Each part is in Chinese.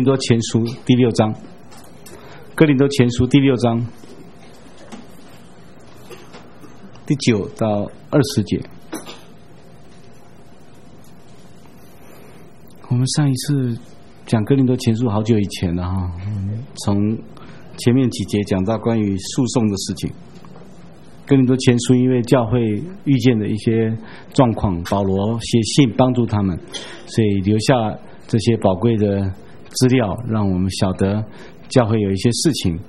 多前书第6章，哥林多前书第6章第9到20节。我们上一次讲哥林多前书好久以前了哈，从前面几节讲到关于诉讼的事情。哥林多前书因为教会遇见的一些状况，保罗写信帮助他们，所以留下这些宝贵的资料，让我们晓得教会有一些事情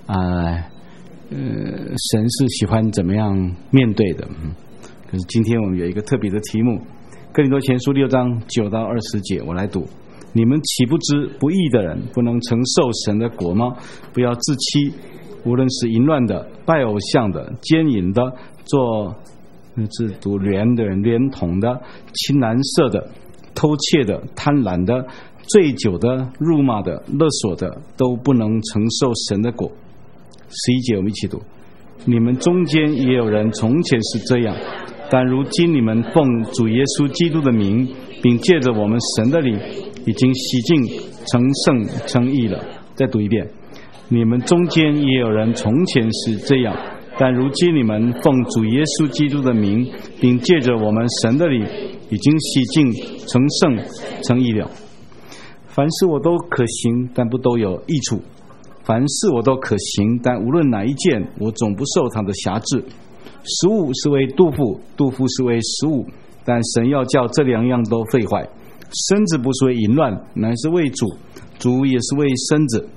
神是喜欢怎么样面对的。可是今天我们有一个特别的题目，哥林多前书6章9到20节，我来读。你们岂不知不义的人不能承受神的国吗？不要自欺，无论是淫乱的、拜偶像的、奸淫的、做制毒联的人、恋童的、亲男色的、偷窃的、贪婪的、醉酒的、辱骂的、勒索的，都不能承受神的国。11节我们一起读。你们中间也有人从前是这样，但如今你们奉主耶稣基督的名，并借着我们神的灵，已经洗净成圣成义了。再读一遍。你们中间也有人从前是这样，但如今你们奉主耶稣基督的名，并借着我们神的灵，已经洗净成圣成义了。凡事我都可行，但不都有益处；凡事我都可行，但无论哪一件，我总不受它的辖制。食物是为肚腹，肚腹是为食物，但神要叫这2样都废坏。身子不是为淫乱，乃是为主，主也是为身子。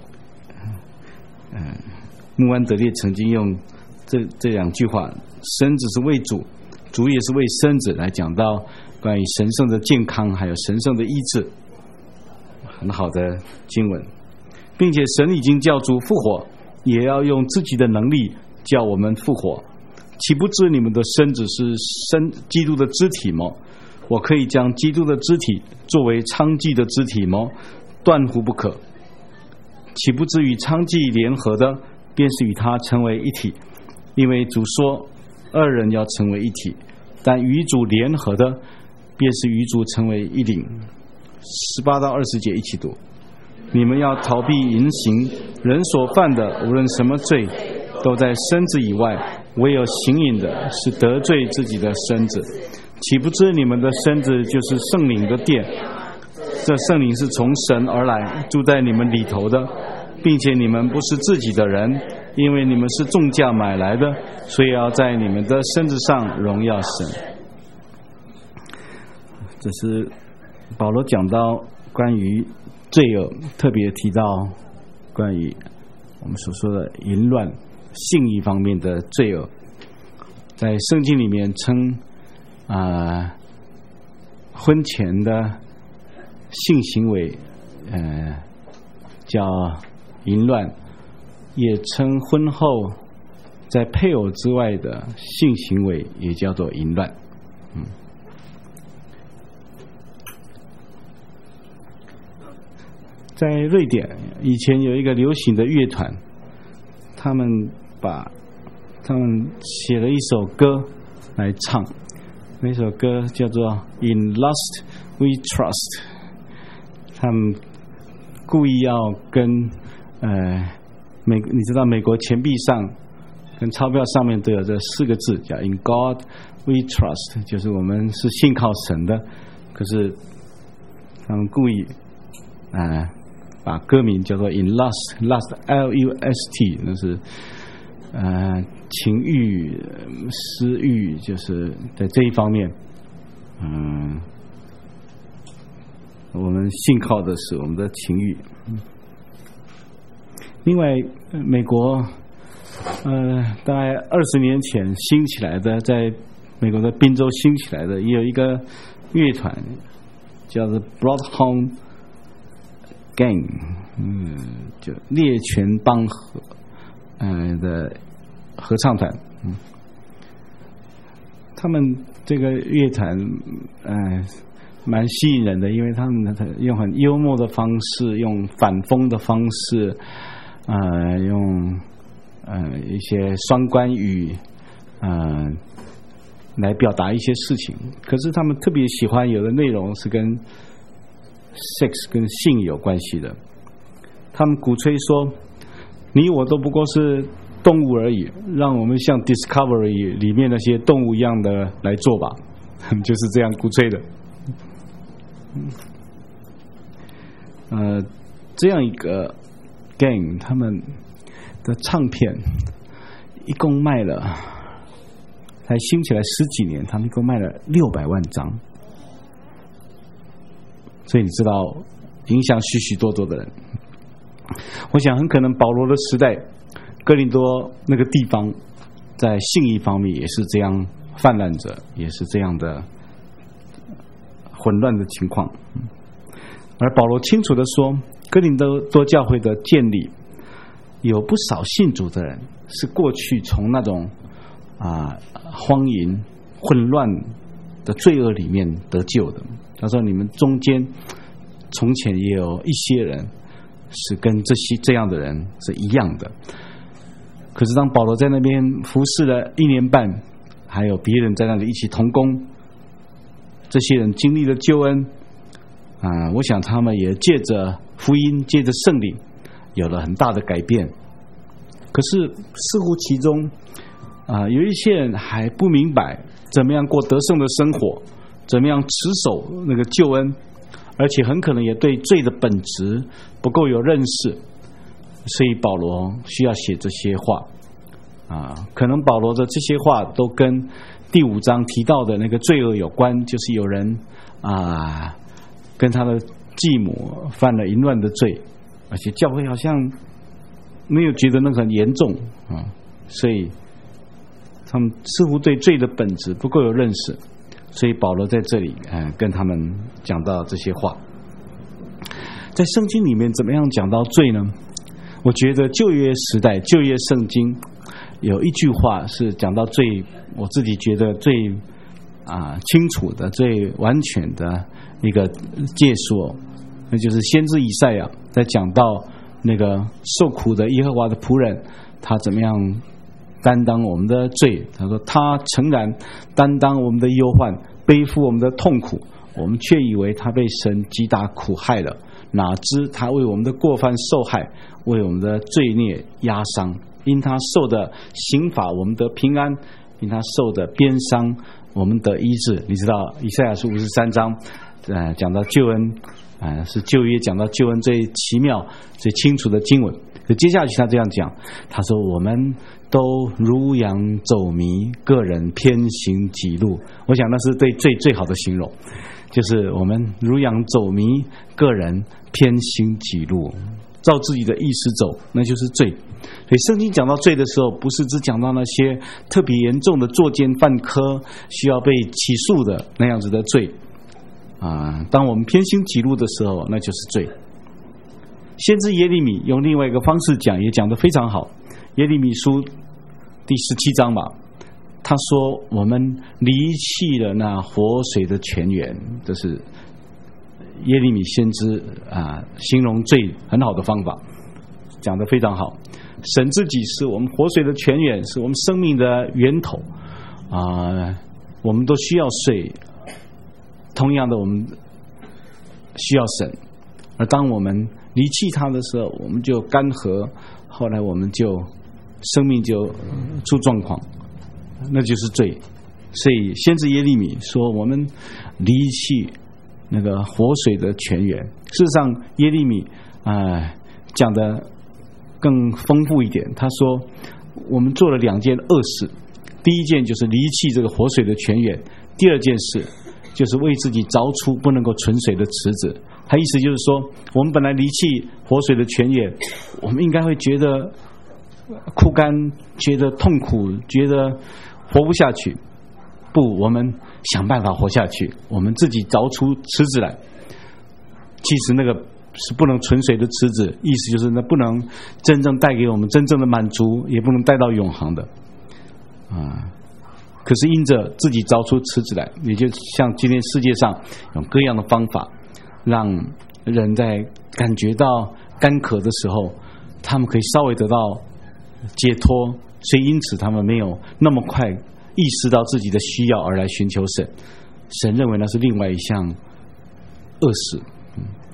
穆安德烈曾经用这2句话，身子是为主，主也是为身子，来讲到关于神圣的健康还有神圣的医治，很好的经文。并且神已经叫主复活，也要用自己的能力叫我们复活。岂不知你们的身子是基督的肢体吗？我可以将基督的肢体作为娼妓的肢体吗？断乎不可。岂不知与娼妓联合的，便是与他成为一体，因为主说2人要成为一体，但与主联合的，便是与主成为一灵。18到20节一起读。你们要逃避淫行，人所犯的无论什么罪，都在身子以外，唯有行淫的是得罪自己的身子。岂不知你们的身子就是圣灵的殿，这圣灵是从神而来，住在你们里头的，并且你们不是自己的人，因为你们是重价买来的，所以要在你们的身子上荣耀神。这是保罗讲到关于罪恶，特别提到关于我们所说的淫乱、性欲方面的罪恶，在圣经里面称婚前的性行为叫淫乱，也称婚后在配偶之外的性行为也叫做淫乱。在瑞典以前有一个流行的乐团，他们写了一首歌来唱，那首歌叫做 In Lust We Trust。 他们故意要跟你知道美国钱币上跟钞票上面都有这4个字，叫 In God We Trust， 就是我们是信靠神的。可是他们故意把歌名叫做 In Lust L-U-S-T， 那是情欲、私欲，就是在这一方面，我们信靠的是我们的情欲。另外，美国大概20年前兴起来的，在美国的宾州兴起来的，也有一个乐团叫做 Bloodhound Gang， 就猎犬帮的合唱团。他们这个乐团蛮吸引人的，因为他们用很幽默的方式，用反讽的方式，用一些双关语来表达一些事情。可是他们特别喜欢有的内容是跟 sex 跟性有关系的。他们鼓吹说，你我都不过是动物而已，让我们像 Discovery 里面那些动物一样的来做吧，就是这样鼓吹的。这样一个 gang 他们的唱片一共卖了，才兴起来10几年，他们一共卖了600万张，所以你知道影响许许多多的人。我想很可能保罗的时代，哥林多那个地方在性意方面也是这样泛滥着，也是这样的混乱的情况。而保罗清楚地说，哥林多教会的建立有不少信主的人是过去从那种荒淫混乱的罪恶里面得救的。他说你们中间从前也有一些人是跟这样的人是一样的。可是当保罗在那边服侍了1年半，还有别人在那里一起同工，这些人经历了救恩我想他们也借着福音，借着圣灵有了很大的改变。可是似乎其中有一些人还不明白怎么样过得胜的生活，怎么样持守那个救恩，而且很可能也对罪的本质不够有认识，所以保罗需要写这些话可能保罗的这些话都跟第5章提到的那个罪恶有关，就是有人跟他的继母犯了淫乱的罪，而且教会好像没有觉得那个很严重所以他们似乎对罪的本质不够有认识，所以保罗在这里跟他们讲到这些话。在圣经里面怎么样讲到罪呢？我觉得旧约时代旧约圣经有一句话是讲到罪，我自己觉得最清楚的最完全的一个介说，那就是先知以赛亚在讲到那个受苦的耶和华的仆人，他怎么样担当我们的罪。他说他诚然担当我们的忧患，背负我们的痛苦，我们却以为他被神击打苦害了，哪知他为我们的过犯受害，为我们的罪孽压伤。因他受的刑罚我们得平安，因他受的鞭伤我们得医治。你知道以赛亚书53章讲到救恩是旧约讲到救恩最奇妙最清楚的经文。可接下去他这样讲，他说我们都如羊走迷，个人偏行己路。我想那是对罪最好的形容，就是我们如羊走迷，个人偏行己路，照自己的意思走，那就是罪。所以圣经讲到罪的时候，不是只讲到那些特别严重的作奸犯科需要被起诉的那样子的罪当我们偏行己路的时候，那就是罪。先知耶利米用另外一个方式讲，也讲得非常好。耶利米书第17章吧，他说我们离弃了那活水的泉源，这是耶利米先知形容罪很好的方法，讲得非常好。神自己是我们活水的泉源，是我们生命的源头我们都需要水，同样的我们需要神，而当我们离弃他的时候，我们就干涸，后来我们就生命就出状况，那就是罪。所以先知耶利米说我们离弃那个活水的泉源。事实上耶利米讲的更丰富一点，他说我们做了2件恶事，第一件就是离弃这个活水的泉源，第2件事就是为自己凿出不能够存水的池子。他意思就是说，我们本来离弃活水的泉源，我们应该会觉得枯干，觉得痛苦，觉得活不下去。不，我们想办法活下去，我们自己凿出池子来。其实那个是不能存水的池子，意思就是那不能真正带给我们真正的满足，也不能带到永恒的可是因着自己凿出池子来，也就像今天世界上有各样的方法，让人在感觉到干渴的时候，他们可以稍微得到解脱，所以因此他们没有那么快意识到自己的需要而来寻求神。神认为那是另外一项恶事。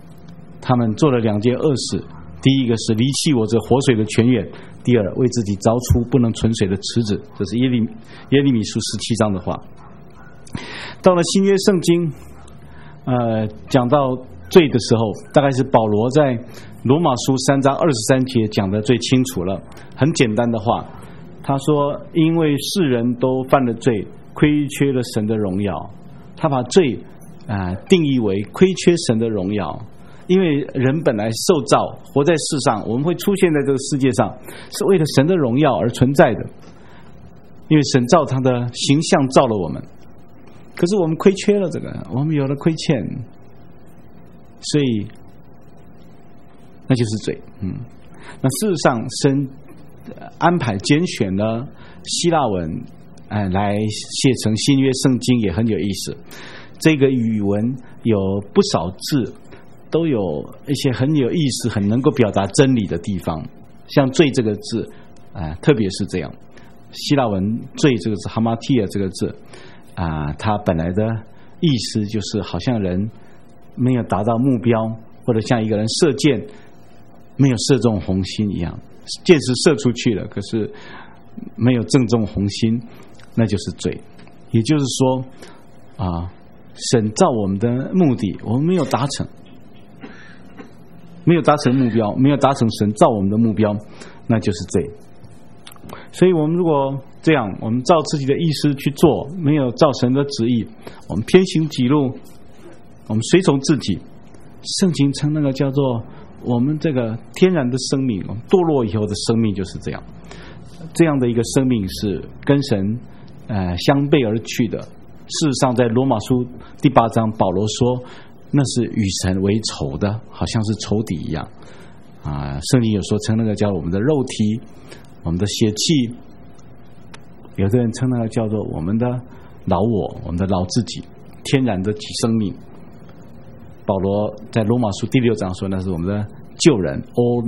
他们做了2件恶事，第一个是离弃我这活水的泉源，第二为自己凿出不能存水的池子。这是耶利米书17章的话。到了新约圣经讲到罪的时候，大概是保罗在罗马书3章23节讲得最清楚了。很简单的话，他说因为世人都犯了罪，亏缺了神的荣耀。他把罪定义为亏缺神的荣耀。因为人本来受造活在世上，我们会出现在这个世界上是为了神的荣耀而存在的，因为神照他的形象造了我们，可是我们亏缺了这个，我们有了亏欠，所以那就是罪。那事实上神安排拣选了希腊文来写成新约圣经也很有意思。这个语文有不少字都有一些很有意思很能够表达真理的地方，像罪这个字特别是这样。希腊文罪这个字 hamartia 这个字它本来的意思就是好像人没有达到目标，或者像一个人射箭没有射中红心一样，箭是射出去了，可是没有正中红心，那就是罪。也就是说神造我们的目的我们没有达成，没有达成目标，没有达成神造我们的目标，那就是罪。所以我们如果这样，我们照自己的意思去做，没有照神的旨意，我们偏行己路，我们随从自己，圣经称那个叫做我们这个天然的生命，堕落以后的生命就是这样。这样的一个生命是跟神相背而去的。事实上在罗马书第8章保罗说那是与神为仇的，好像是仇敌一样圣经有说称那个叫我们的肉体，我们的血气，有的人称那个叫做我们的老我，我们的老自己，天然的生命。保罗在罗马书第6章说那是我们的旧人 old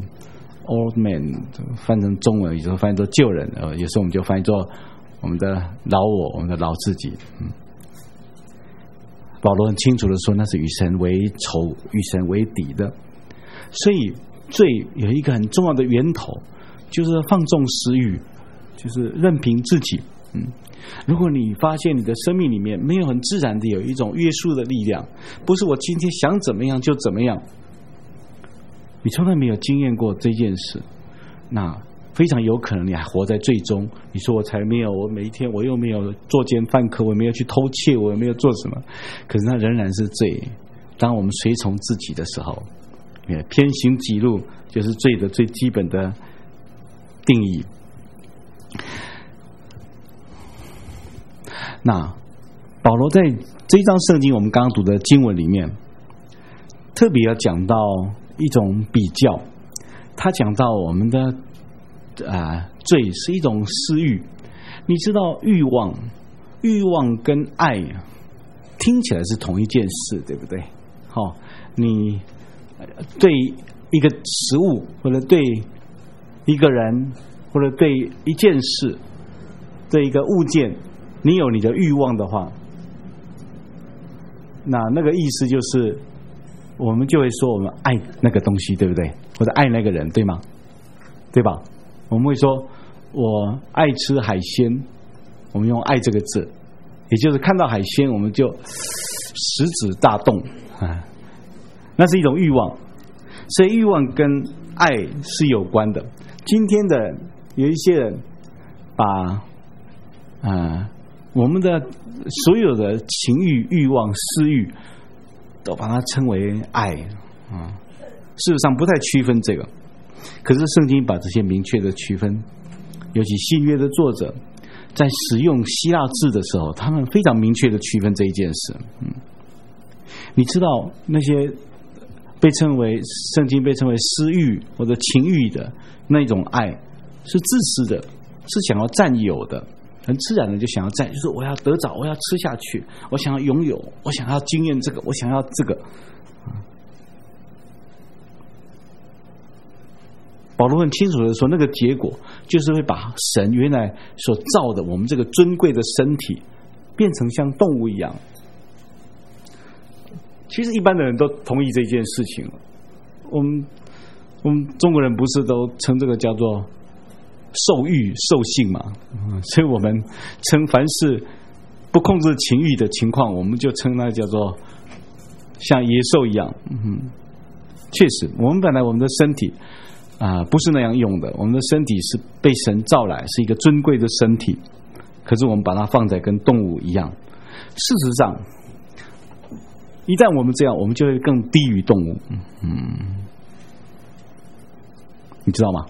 man 翻成中文有时候翻译作旧人，有时候我们就翻译作我们的老我，我们的老自己。保罗很清楚的说那是与神为仇，与神为敌的。所以罪有一个很重要的源头，就是放纵私欲，就是任凭自己。如果你发现你的生命里面没有很自然的有一种约束的力量，不是我今天想怎么样就怎么样，你从来没有经验过这件事，那非常有可能你还活在罪中。你说我才没有，我每一天我又没有作奸犯科，我没有去偷窃，我没有做什么，可是那仍然是罪。当我们随从自己的时候，偏行己路就是罪的最基本的定义。那保罗在这一章圣经我们刚刚读的经文里面特别要讲到一种比较，他讲到我们的罪是一种私欲。你知道欲望跟爱听起来是同一件事，对不对？你对一个食物，或者对一个人，或者对一件事，对一个物件，你有你的欲望的话，那个意思就是我们就会说我们爱那个东西，对不对？或者爱那个人，对吗？对吧？我们会说我爱吃海鲜，我们用爱这个字，也就是看到海鲜我们就食指大动那是一种欲望。所以欲望跟爱是有关的。今天的有一些人把我们的所有的情欲、欲望、私欲都把它称为爱事实上不太区分这个。可是圣经把这些明确的区分，尤其新约的作者在使用希腊字的时候，他们非常明确的区分这一件事。你知道那些圣经被称为私欲或者情欲的那种爱是自私的，是想要占有的，很自然的就想要占，就是我要得着，我要吃下去，我想要拥有，我想要经验这个，我想要这个。保罗很清楚的说，那个结果就是会把神原来所造的我们这个尊贵的身体变成像动物一样。 其实一般的人都同意这件事情。我们中国人不是都称这个叫做兽欲兽性嘛？所以我们称凡是不控制情欲的情况，我们就称那叫做像野兽一样。确实，我们本来我们的身体不是那样用的，我们的身体是被神造来，是一个尊贵的身体，可是我们把它放在跟动物一样。事实上，一旦我们这样，我们就会更低于动物。你知道吗？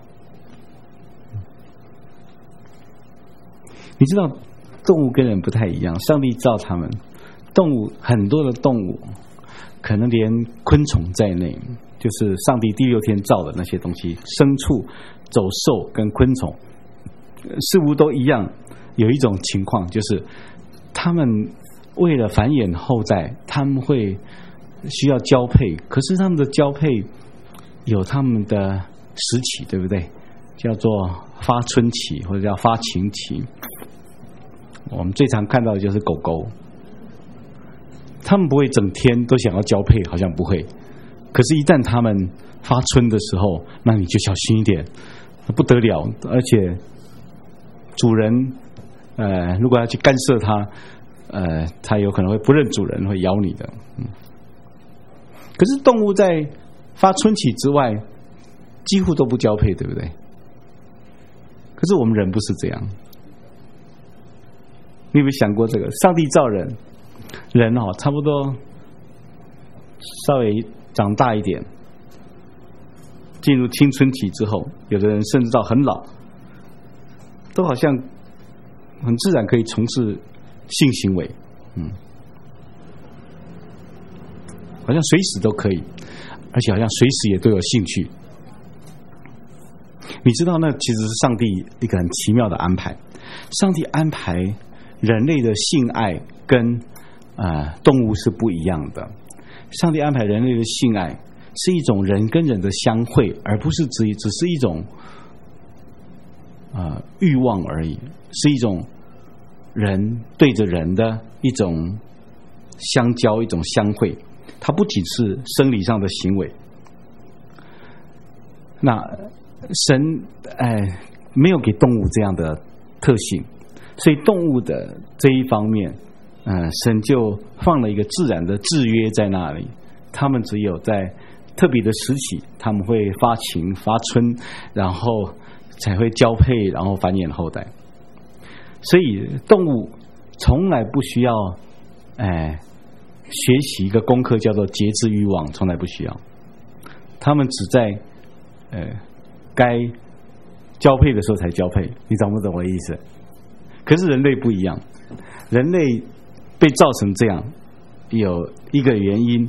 你知道动物跟人不太一样，上帝造他们，动物很多的动物，可能连昆虫在内，就是上帝第6天造的那些东西，牲畜、走兽跟昆虫，似乎都一样。有一种情况就是，他们为了繁衍后代，他们会需要交配，可是他们的交配有他们的时期，对不对？叫做发春期或者叫发情期。我们最常看到的就是狗狗，他们不会整天都想要交配，好像不会。可是，一旦他们发春的时候，那你就小心一点，不得了。而且，主人如果要去干涉它，它有可能会不认主人，会咬你的。可是动物在发春期之外，几乎都不交配，对不对？可是我们人不是这样。你有没有想过这个？上帝造人差不多稍微长大一点，进入青春期之后，有的人甚至到很老，都好像很自然可以从事性行为，好像随时都可以，而且好像随时也都有兴趣。你知道，那其实是上帝一个很奇妙的安排。上帝安排人类的性爱跟动物是不一样的。上帝安排人类的性爱是一种人跟人的相会，而不是只是一种欲望而已，是一种人对着人的一种相交，一种相会。它不仅是生理上的行为。那神没有给动物这样的特性，所以动物的这一方面，神就放了一个自然的制约在那里。他们只有在特别的时期，他们会发情发春，然后才会交配，然后繁衍后代。所以动物从来不需要学习一个功课叫做节制欲望，从来不需要。他们只在该交配的时候才交配。你懂不懂我的意思？可是人类不一样，人类被造成这样，有一个原因，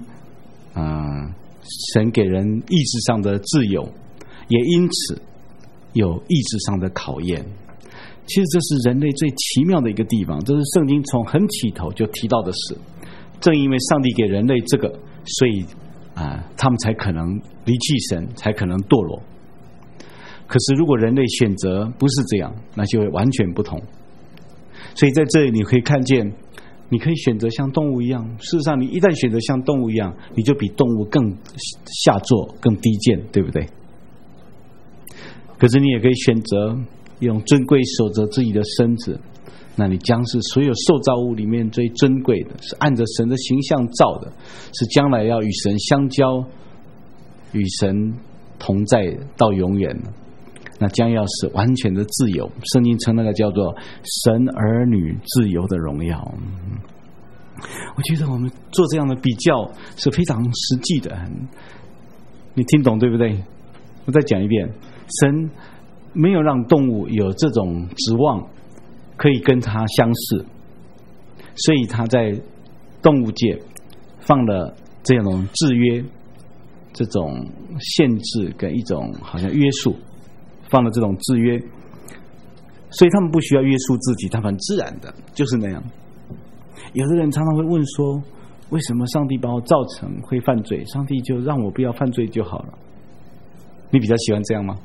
神给人意志上的自由，也因此有意志上的考验。其实这是人类最奇妙的一个地方，这是圣经从很起头就提到的事。正因为上帝给人类这个，所以他们才可能离弃神，才可能堕落。可是如果人类选择不是这样，那就会完全不同。所以在这里你可以看见，你可以选择像动物一样。事实上，你一旦选择像动物一样，你就比动物更下作、更低贱，对不对？可是你也可以选择用尊贵守着自己的身子，那你将是所有受造物里面最尊贵的，是按着神的形象造的，是将来要与神相交、与神同在到永远的。那将要是完全的自由，圣经称那个叫做神儿女自由的荣耀。我觉得我们做这样的比较是非常实际的，你听懂对不对？我再讲一遍，神没有让动物有这种指望可以跟他相似，所以他在动物界放了这种制约、这种限制跟一种好像约束，放了这种制约，所以他们不需要约束自己，他们很自然的就是那样。有的人常常会问说，为什么上帝把我造成会犯罪？上帝就让我不要犯罪就好了。你比较喜欢这样吗？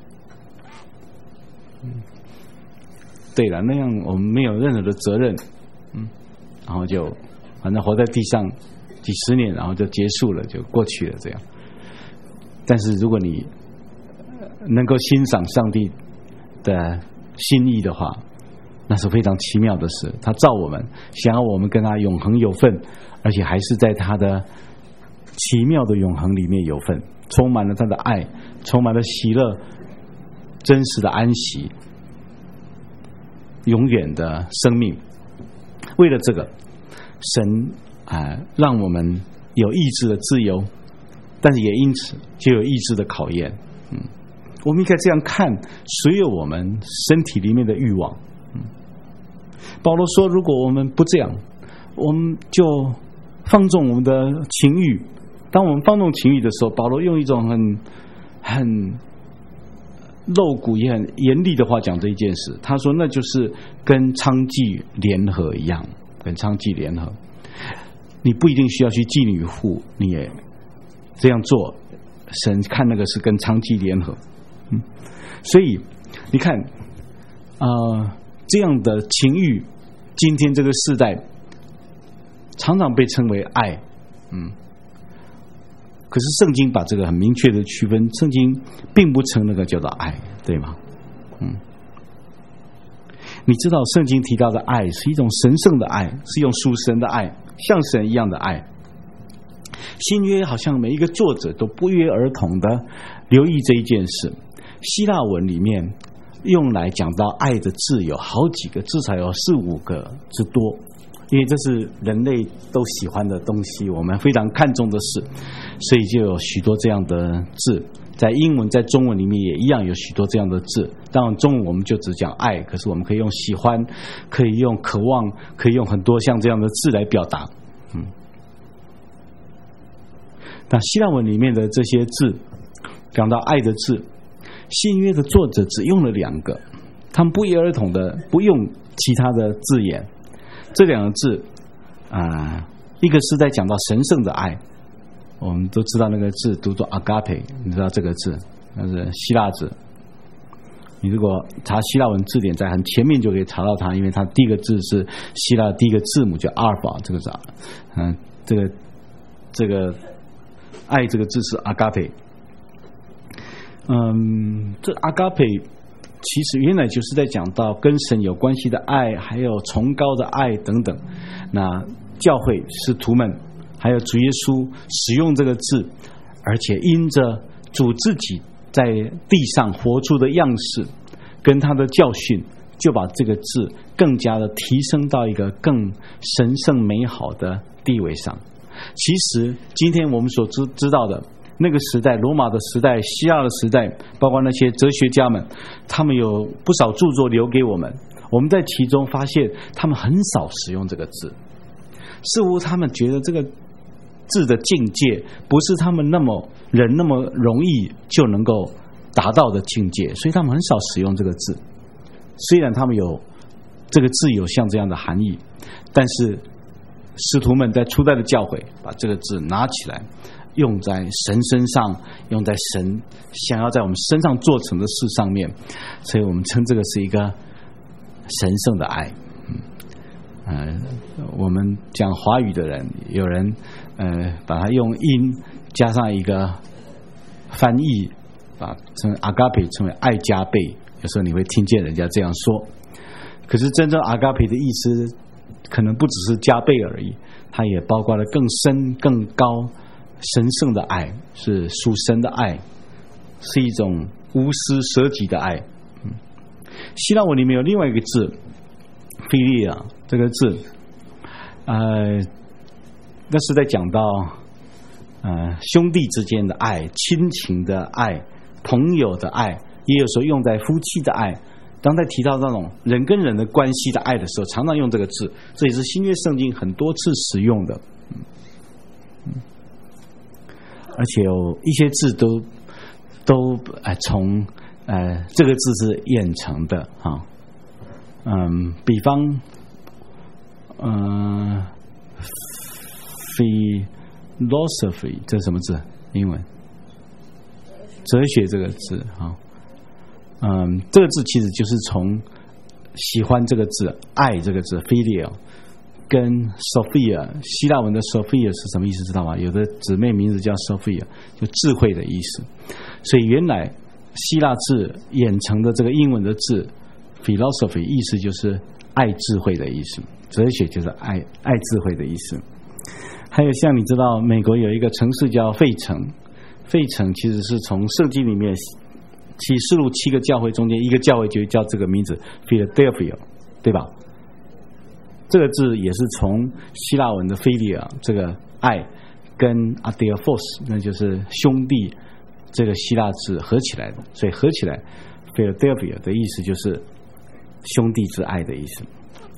对了，那样我们没有任何的责任，然后就反正活在地上几十年，然后就结束了，就过去了这样。但是如果你能够欣赏上帝的心意的话，那是非常奇妙的事。他造我们，想要我们跟他永恒有份，而且还是在他的奇妙的永恒里面有份，充满了他的爱，充满了喜乐，真实的安息，永远的生命。为了这个，神让我们有意志的自由，但是也因此就有意志的考验。我们应该这样看所有我们身体里面的欲望。保罗说，如果我们不这样，我们就放纵我们的情欲。当我们放纵情欲的时候，保罗用一种很露骨也很严厉的话讲这一件事。他说，那就是跟娼妓联合一样，跟娼妓联合。你不一定需要去妓女户，你也这样做，神看那个是跟娼妓联合。所以你看这样的情欲，今天这个世代常常被称为爱。可是圣经把这个很明确的区分，圣经并不称那个叫做爱，对吗？你知道圣经提到的爱是一种神圣的爱，是用属神的爱，像神一样的爱。新约好像每一个作者都不约而同的留意这一件事。希腊文里面用来讲到爱的字有好几个，至少有4-5个之多，因为这是人类都喜欢的东西，我们非常看重的事，所以就有许多这样的字。在英文在中文里面也一样有许多这样的字。当然中文我们就只讲爱，可是我们可以用喜欢，可以用渴望，可以用很多像这样的字来表达。那希腊文里面的这些字讲到爱的字，新约的作者只用了2个，他们不约而同的不用其他的字眼。这2个字一个是在讲到神圣的爱，我们都知道那个字读作 agape， 你知道这个字那是希腊字。你如果查希腊文字典，在很前面就可以查到它，因为它第一个字是希腊第一个字母叫阿尔法，这个字这个爱这个字是 agape。这 agape 其实原来就是在讲到跟神有关系的爱，还有崇高的爱等等。那教会使徒们还有主耶稣使用这个字，而且因着主自己在地上活出的样式跟他的教训，就把这个字更加的提升到一个更神圣美好的地位上。其实今天我们所知道的那个时代，罗马的时代，希腊的时代，包括那些哲学家们，他们有不少著作留给我们。我们在其中发现他们很少使用这个字，似乎他们觉得这个字的境界不是他们那么容易就能够达到的境界，所以他们很少使用这个字。虽然他们有这个字有像这样的含义，但是使徒们在初代的教会把这个字拿起来用在神身上，用在神想要在我们身上做成的事上面，所以我们称这个是一个神圣的爱。我们讲华语的人，有人把它用音加上一个翻译，把称 agape 称为爱加倍，有时候你会听见人家这样说。可是真正 agape 的意思可能不只是加倍而已，它也包括了更深更高神圣的爱，是属神的爱，是一种无私舍己的爱。希腊文里面有另外一个字菲利亚，这个字那是在讲到兄弟之间的爱，亲情的爱，朋友的爱，也有时候用在夫妻的爱。当在提到那种人跟人的关系的爱的时候，常常用这个字，这也是新约圣经很多次使用的。而且有一些字都从这个字是演成的啊。比方philosophy 这是什么字？英文哲学这个字啊。这个字其实就是从喜欢这个字，爱这个字 philia 跟 Sophia， 希腊文的 Sophia 是什么意思知道吗？有的姊妹名字叫 Sophia， 就智慧的意思。所以原来希腊字演成的这个英文的字 philosophy 意思就是爱智慧的意思，哲学就是爱智慧的意思。还有像你知道美国有一个城市叫费城，费城其实是从圣经里面启示录7个教会中间一个教会就叫这个名字 Philadelphia， 对吧？这个字也是从希腊文的 philia 这个爱跟 adelphos 那就是兄弟这个希腊字合起来的，所以合起来 Philadelphia 的意思就是兄弟之爱的意思。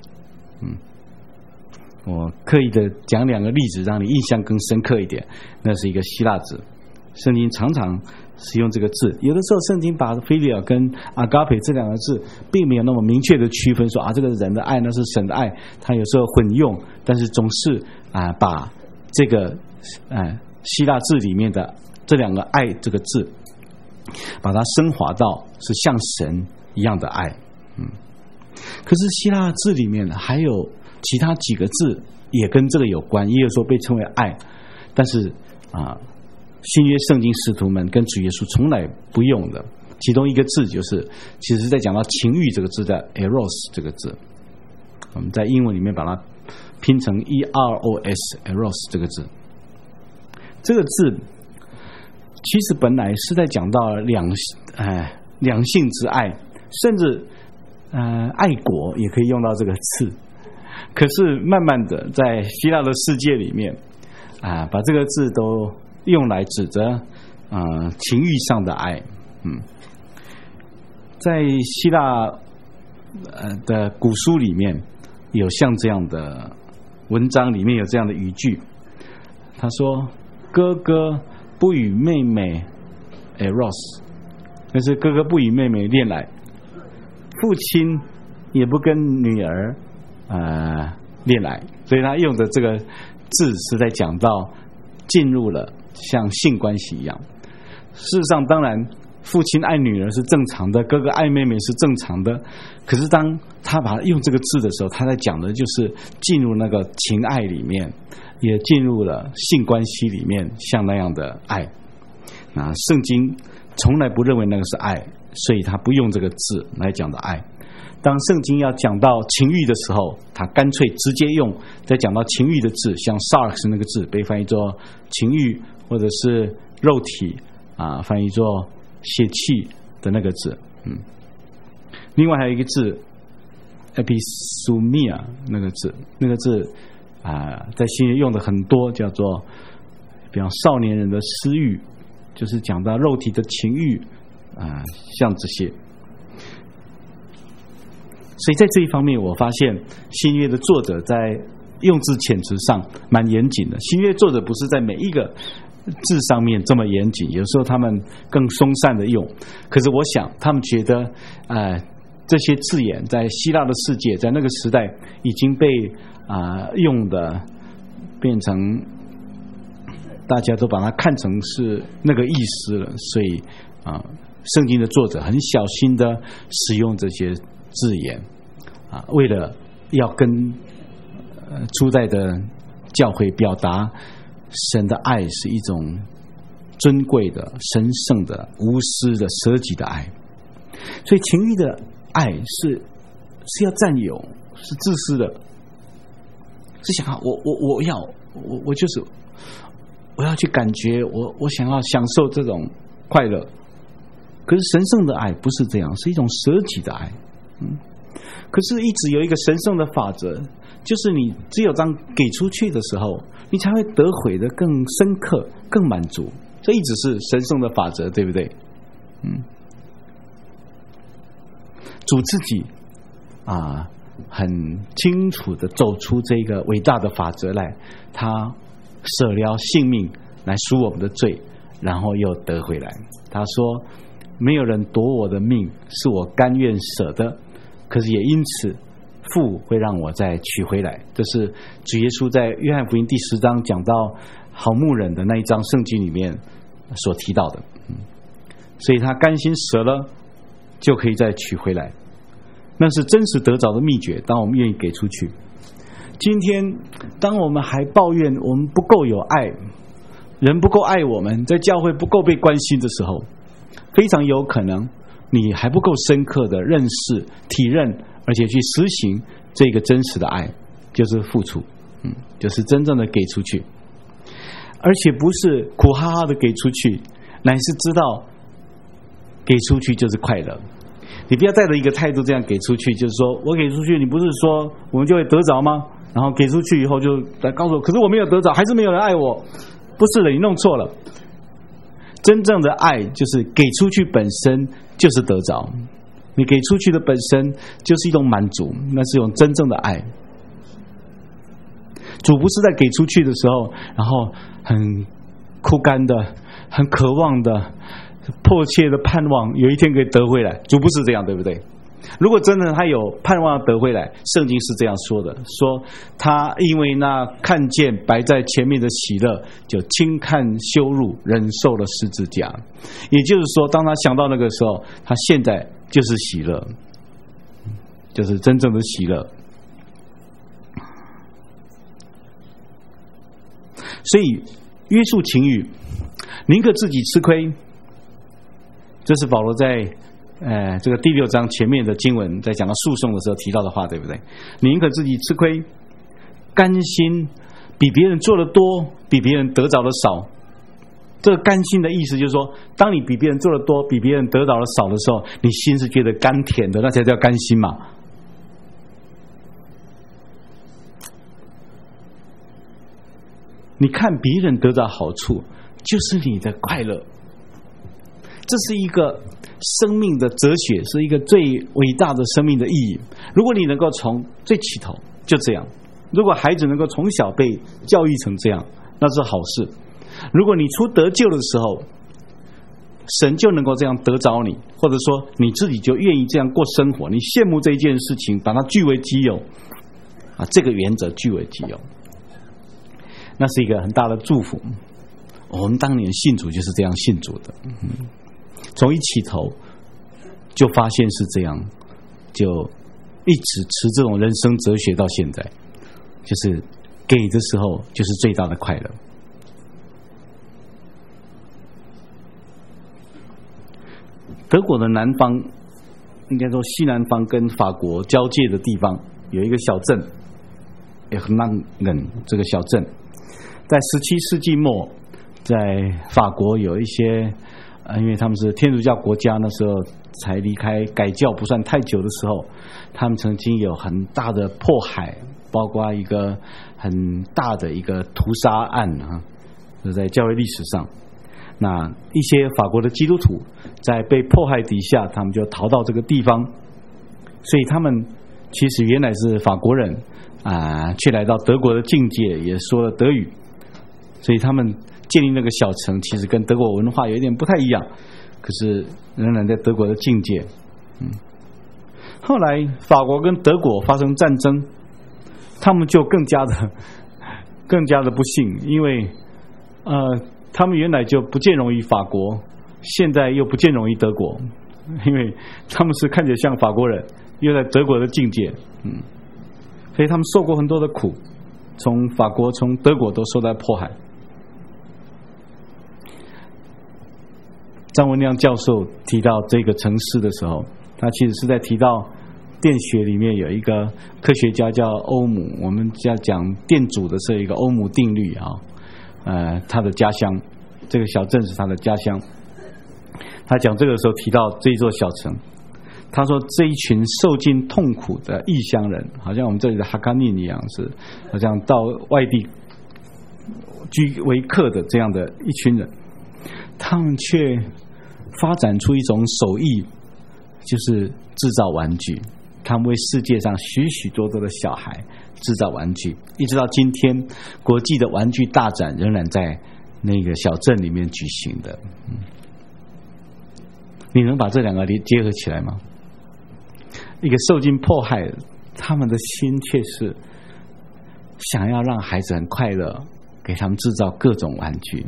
我刻意的讲2个例子让你印象更深刻一点。那是一个希腊字，圣经常常使用这个字，有的时候圣经把 philia 跟 agape 这2个字并没有那么明确的区分，说这个人的爱那是神的爱，他有时候混用，但是总是把这个希腊字里面的这2个爱这个字把它升华到是像神一样的爱。可是希腊字里面还有其他几个字也跟这个有关，也有时候被称为爱，但是新约圣经使徒们跟主耶稣从来不用的，其中一个字就是其实在讲到情欲这个字的 eros 这个字，我们在英文里面把它拼成 eros eros 这个字。这个字其实本来是在讲到两性之爱，甚至爱国也可以用到这个字。可是慢慢的在希腊的世界里面把这个字都用来指着情欲上的爱。在希腊的古书里面有像这样的文章，里面有这样的语句，他说哥哥不与妹妹 eros， 但是哥哥不与妹妹恋爱，父亲也不跟女儿恋爱，所以他用的这个字是在讲到进入了像性关系一样。事实上当然父亲爱女儿是正常的，哥哥爱妹妹是正常的，可是当他把它用这个字的时候，他在讲的就是进入那个情爱里面，也进入了性关系里面，像那样的爱。那圣经从来不认为那个是爱，所以他不用这个字来讲的爱。当圣经要讲到情欲的时候，他干脆直接用在讲到情欲的字，像 sarx 那个字被翻译作情欲，或者是肉体翻译作血气的那个字。另外还有一个字 epithumia 那个字在新约用的很多，叫做比方少年人的私欲，就是讲到肉体的情欲像这些。所以在这一方面我发现新约的作者在用字遣词上蛮严谨的。新约作者不是在每一个字上面这么严谨，有时候他们更松散的用，可是我想他们觉得这些字眼在希腊的世界，在那个时代已经被用的变成大家都把它看成是那个意思了，所以圣经的作者很小心的使用这些字眼为了要跟初代的教会表达神的爱是一种尊贵的、神圣的、无私的、舍己的爱。所以情欲的爱是要占有，是自私的，是想我就是我要去感觉，我想要享受这种快乐。可是神圣的爱不是这样，是一种舍己的爱。可是一直有一个神圣的法则，就是你只有当给出去的时候，你才会得回的更深刻、更满足。这一直是神圣的法则，对不对？主自己很清楚的走出这个伟大的法则来，他舍了性命来赎我们的罪，然后又得回来。他说没有人夺我的命，是我甘愿舍的，可是也因此父会让我再取回来。这是主耶稣在约翰福音第10章讲到好牧人的那一章圣经里面所提到的。所以他甘心舍了就可以再取回来，那是真实得着的秘诀。当我们愿意给出去， 今天当我们还抱怨我们不够有爱，人不够爱我们，在教会不够被关心的时候，非常有可能你还不够深刻的认识、体认，而且去实行这个真实的爱，就是付出，就是真正的给出去，而且不是苦哈哈的给出去，乃是知道给出去就是快乐。你不要带着一个态度这样给出去，就是说我给出去，你不是说我们就会得着吗？然后给出去以后就来告诉我，可是我没有得着，还是没有人爱我。不是的，你弄错了。真正的爱就是给出去本身就是得着，你给出去的本身就是一种满足，那是一种真正的爱。主不是在给出去的时候，然后很枯干的、很渴望的、迫切的盼望有一天可以得回来，主不是这样，对不对？如果真的他有盼望要得回来，圣经是这样说的，说他因为那看见摆在前面的喜乐，就轻看羞辱，忍受了十字架。也就是说，当他想到那个时候，他现在就是喜乐，就是真正的喜乐。所以约束情欲，宁可自己吃亏，这是保罗在这个第6章前面的经文在讲到诉讼的时候提到的话，对不对？宁可自己吃亏，甘心比别人做的多，比别人得着的少。这个甘心的意思就是说，当你比别人做的多，比别人得着的少的时候，你心是觉得甘甜的，那才叫甘心嘛。你看别人得到好处，就是你的快乐。这是一个生命的哲学，是一个最伟大的生命的意义。如果你能够从最起头就这样，如果孩子能够从小被教育成这样，那是好事。如果你初得救的时候，神就能够这样得着你，或者说你自己就愿意这样过生活，你羡慕这件事情，把它据为己有啊，这个原则据为己有，那是一个很大的祝福。我们当年信主就是这样信主的，从一起头就发现是这样，就一直持这种人生哲学到现在，就是给的时候就是最大的快乐。德国的南方，应该说西南方跟法国交界的地方，有一个小镇，Ernangen这个小镇，在17世纪末，在法国有一些因为他们是天主教国家，那时候才离开改教不算太久的时候，他们曾经有很大的迫害，包括一个很大的一个屠杀案啊，就是在教会历史上。那一些法国的基督徒在被迫害底下，他们就逃到这个地方，所以他们其实原来是法国人却来到德国的境界，也说了德语，所以他们建立那个小城其实跟德国文化有一点不太一样，可是仍然在德国的境界。后来法国跟德国发生战争，他们就更加的不幸，因为他们原来就不见容于法国，现在又不见容于德国，因为他们是看起来像法国人，又在德国的境界，所以他们受过很多的苦，从法国从德国都受到迫害。张文亮教授提到这个城市的时候，他其实是在提到电学里面有一个科学家叫欧姆，我们要讲电阻的是一个欧姆定律他的家乡，这个小镇是他的家乡。他讲这个时候提到这一座小城，他说这一群受尽痛苦的异乡人，好像我们这里的哈卡尼一样，是好像到外地居为客的这样的一群人，他们却发展出一种手艺，就是制造玩具。他们为世界上许许多多的小孩制造玩具，一直到今天，国际的玩具大展仍然在那个小镇里面举行的。你能把这两个结合起来吗？一个受尽迫害，他们的心却是想要让孩子很快乐，给他们制造各种玩具。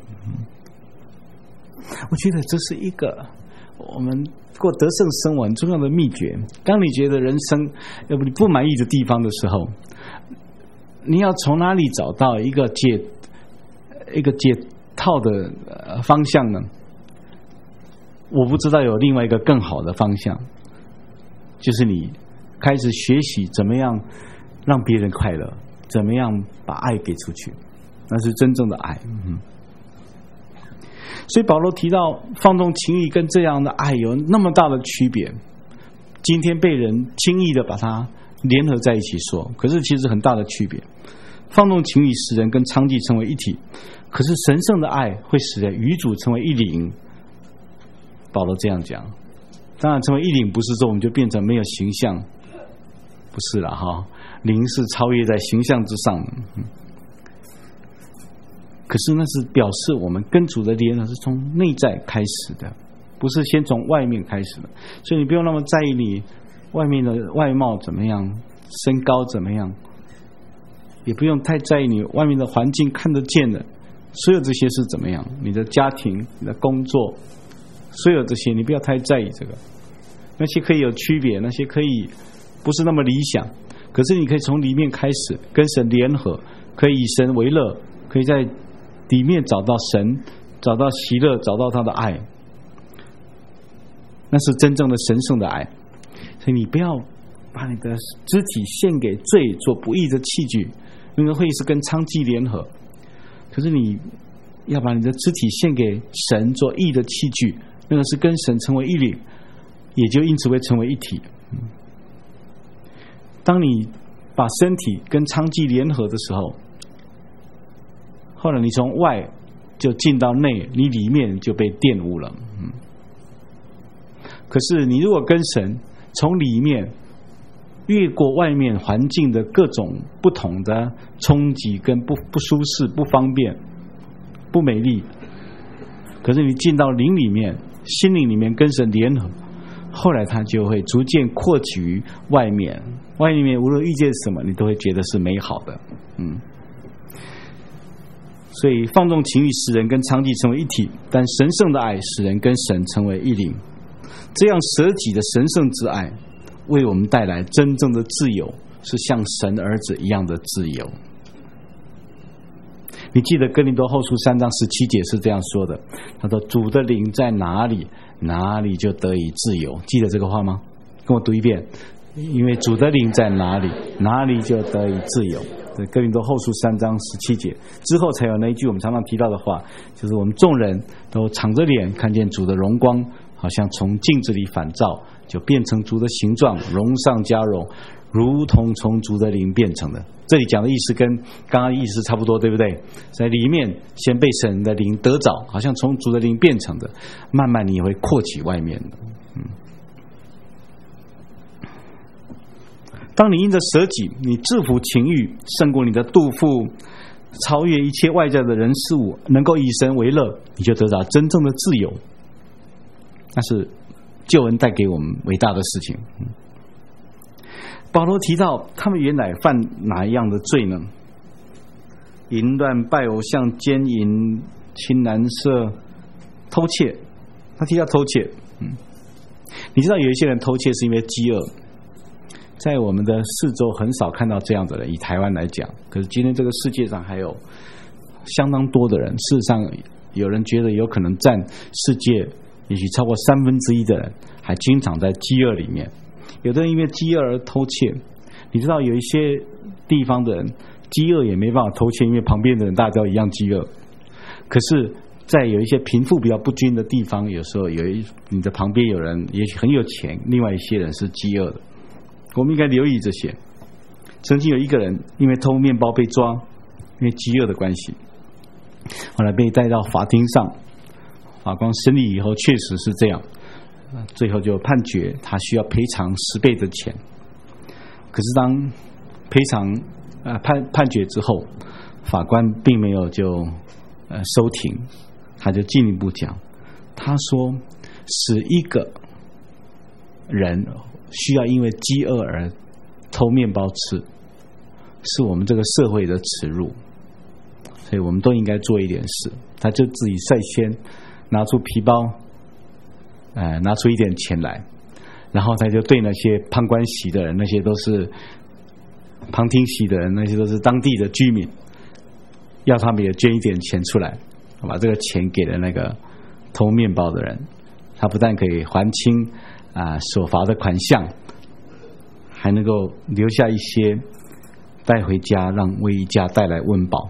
我觉得这是一个我们过得胜生活很重要的秘诀。当你觉得人生要不你不满意的地方的时候， 你要从哪里找到一个解套的方向呢？我不知道有另外一个更好的方向，就是你开始学习怎么样让别人快乐，怎么样把爱给出去，那是真正的爱。所以保罗提到放纵情欲跟这样的爱有那么大的区别，今天被人轻易的把它联合在一起说，可是其实很大的区别。放纵情欲使人跟娼妓成为一体，可是神圣的爱会使人与主成为一灵。保罗这样讲，当然成为一灵不是说我们就变成没有形象，不是了哈，灵是超越在形象之上的。可是那是表示我们跟主的联合是从内在开始的，不是先从外面开始的。所以你不用那么在意你外面的外貌怎么样，身高怎么样，也不用太在意你外面的环境看得见的，所有这些是怎么样，你的家庭、你的工作，所有这些你不要太在意这个。那些可以有区别，那些可以不是那么理想，可是你可以从里面开始跟神联合，可以以神为乐，可以在里面找到神，找到喜乐，找到他的爱，那是真正的神圣的爱。所以你不要把你的肢体献给罪做不义的器具，那个会是跟娼妓联合，可是你要把你的肢体献给神做义的器具，那个是跟神成为一灵，也就因此会成为一体。当你把身体跟娼妓联合的时候，后来你从外就进到内，你里面就被玷污了。可是你如果跟神从里面越过外面环境的各种不同的冲击跟不舒适、不方便、不美丽，可是你进到灵里面、心灵里面跟神联合，后来它就会逐渐扩及于外面。外面无论遇见什么，你都会觉得是美好的。所以放纵情欲使人跟娼妓成为一体，但神圣的爱使人跟神成为一灵。这样舍己的神圣之爱为我们带来真正的自由，是像神儿子一样的自由。你记得哥林多后书3章17节是这样说的，他说主的灵在哪里，哪里就得以自由。记得这个话吗？跟我读一遍。因为主的灵在哪里，哪里就得以自由。哥林多后书3章17节之后才有那一句我们常常提到的话，就是我们众人都敞着脸看见主的荣光，好像从镜子里反照，就变成主的形状，荣上加荣，如同从主的灵变成的。这里讲的意思跟刚刚意思差不多，对不对？在里面先被神的灵得着，好像从主的灵变成的，慢慢你也会扩起外面的。当你因着舍己，你制服情欲胜过你的肚腹，超越一切外在的人事物，能够以神为乐，你就得到真正的自由。那是救恩带给我们伟大的事情。保罗提到他们原来犯哪一样的罪呢？淫乱、拜偶像、奸淫、亲男色、偷窃。他提到偷窃。你知道有一些人偷窃是因为饥饿，在我们的四周很少看到这样的人，以台湾来讲，可是今天这个世界上还有相当多的人，事实上有人觉得有可能占世界也许超过1/3的人还经常在饥饿里面。有的人因为饥饿而偷窃，你知道有一些地方的人饥饿也没办法偷窃，因为旁边的人大家都一样饥饿。可是在有一些贫富比较不均的地方，有时候你的旁边有人也许很有钱，另外一些人是饥饿的，我们应该留意这些。曾经有一个人因为偷面包被抓，因为饥饿的关系，后来被带到法庭上，法官审理以后确实是这样，最后就判决他需要赔偿10倍的钱。可是当赔偿判决之后，法官并没有就收庭，他就进一步讲，他说使一个人需要因为饥饿而偷面包吃，是我们这个社会的耻辱，所以我们都应该做一点事。他就自己率先拿出皮包，拿出一点钱来，然后他就对那些攀关系的人，那些都是旁听席的人，那些都是当地的居民，要他们也捐一点钱出来，把这个钱给了那个偷面包的人，他不但可以还清所罚的款项，还能够留下一些带回家，让为一家带来温饱。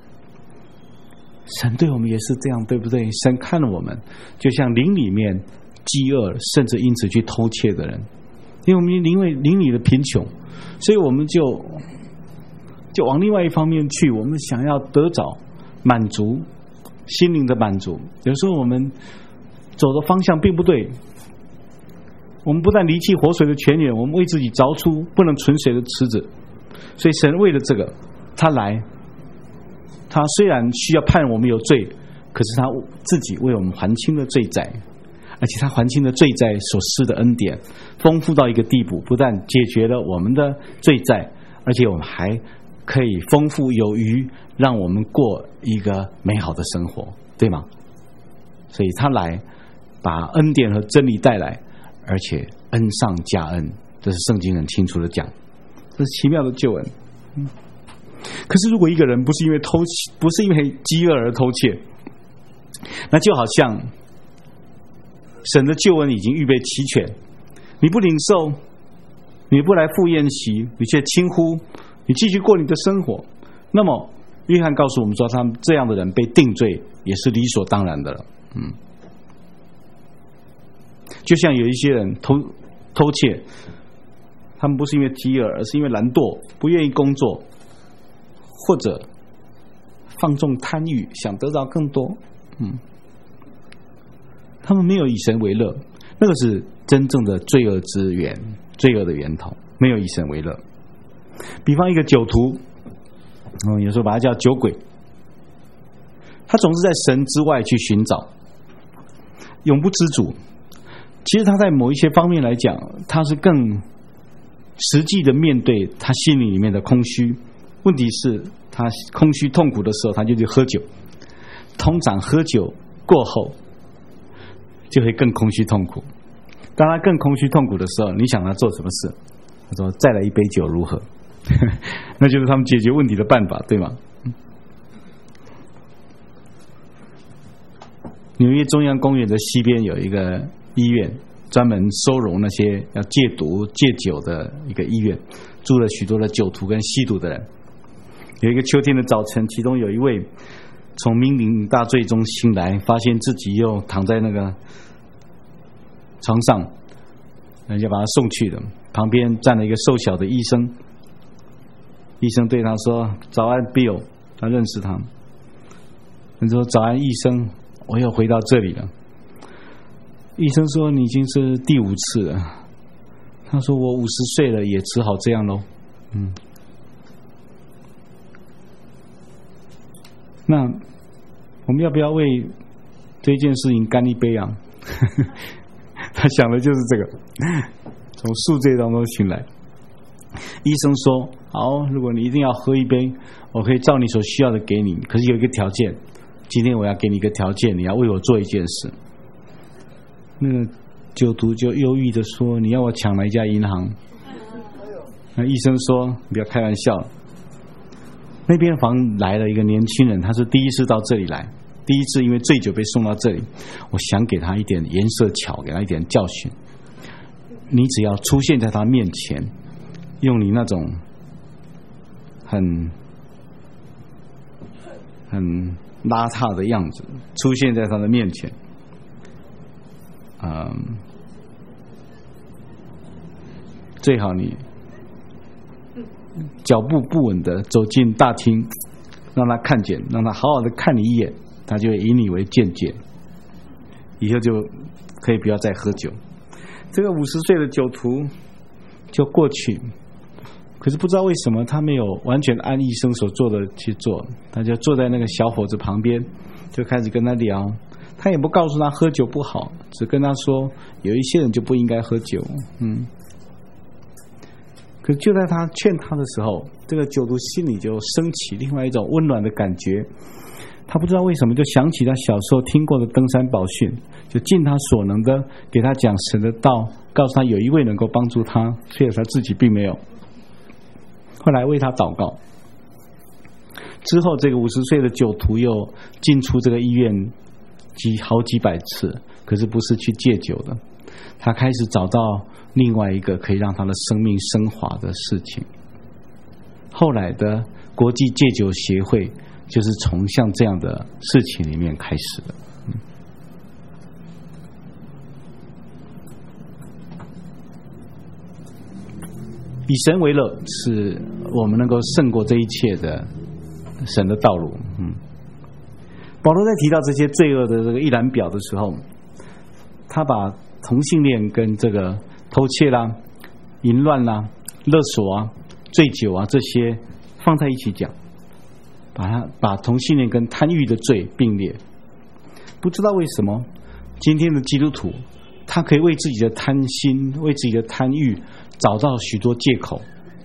神对我们也是这样，对不对？神看了我们，就像灵里面饥饿，甚至因此去偷窃的人，因为我们灵里的贫穷，所以我们就往另外一方面去，我们想要得着满足，心灵的满足。有时候我们走的方向并不对，我们不但离弃活水的泉源，我们为自己凿出不能存水的池子。所以神为了这个，他来，他虽然需要判我们有罪，可是他自己为我们还清了罪债，而且他还清了罪债所施的恩典丰富到一个地步，不但解决了我们的罪债，而且我们还可以丰富有余，让我们过一个美好的生活，对吗？所以他来把恩典和真理带来，而且恩上加恩，这是圣经很清楚的讲，这是奇妙的救恩。可是如果一个人不是因为饥饿而偷窃，那就好像神的救恩已经预备齐全，你不领受，你不来赴宴席，你却轻忽，你继续过你的生活，那么约翰告诉我们说，他们这样的人被定罪也是理所当然的了。就像有一些人偷窃，他们不是因为饥饿，而是因为懒惰，不愿意工作，或者放纵贪欲，想得到更多。他们没有以神为乐，那个是真正的罪恶之源，罪恶的源头，没有以神为乐。比方一个酒徒，有时候把他叫酒鬼，他总是在神之外去寻找，永不知足。其实他在某一些方面来讲，他是更实际的面对他心里面的空虚。问题是他空虚痛苦的时候，他就去喝酒，通常喝酒过后就会更空虚痛苦。当他更空虚痛苦的时候，你想他做什么事？他说再来一杯酒如何？那就是他们解决问题的办法，对吗？纽约中央公园的西边有一个医院，专门收容那些要戒毒戒酒的一个医院，住了许多的酒徒跟吸毒的人。有一个秋天的早晨，其中有一位从酩酊大醉中醒来，发现自己又躺在那个床上，人家把他送去了。旁边站了一个瘦小的医生，医生对他说：“早安 Bill。”他认识他，他说：“早安医生，我又回到这里了。”医生说：“你已经是第5次了。”他说：“我50岁了，也只好这样咯。”那我们要不要为这件事情干一杯啊？他想的就是这个，从宿醉当中醒来。医生说：“好，如果你一定要喝一杯，我可以照你所需要的给你，可是有一个条件，今天我要给你一个条件，你要为我做一件事。”那个酒徒就忧郁的说：“你要我抢哪一家银行？”那医生说：“你不要开玩笑。”那边房来了一个年轻人，他是第一次到这里来，第一次因为醉酒被送到这里，我想给他一点颜色巧，给他一点教训。你只要出现在他面前，用你那种很邋遢的样子出现在他的面前，最好你脚步不稳的走进大厅，让他看见，让他好好的看你一眼，他就会以你为鉴戒，以后就可以不要再喝酒。这个50岁的酒徒就过去，可是不知道为什么他没有完全按医生所做的去做，他就坐在那个小伙子旁边，就开始跟他聊。他也不告诉他喝酒不好，只跟他说有一些人就不应该喝酒。可就在他劝他的时候，这个酒徒心里就升起另外一种温暖的感觉。他不知道为什么就想起他小时候听过的登山宝训，就尽他所能的给他讲神的道，告诉他有一位能够帮助他，虽然他自己并没有。 后来为他祷告。之后这个50岁的酒徒又进出这个医院好几百次，可是不是去戒酒的，他开始找到另外一个可以让他的生命升华的事情。后来的国际戒酒协会就是从像这样的事情里面开始的。以神为乐是我们能够胜过这一切的神的道路。保罗在提到这些罪恶的这个一览表的时候，他把同性恋跟这个偷窃啦、淫乱啦、勒索啊、醉酒啊这些放在一起讲，把同性恋跟贪欲的罪并列。不知道为什么今天的基督徒他可以为自己的贪心、为自己的贪欲找到许多借口，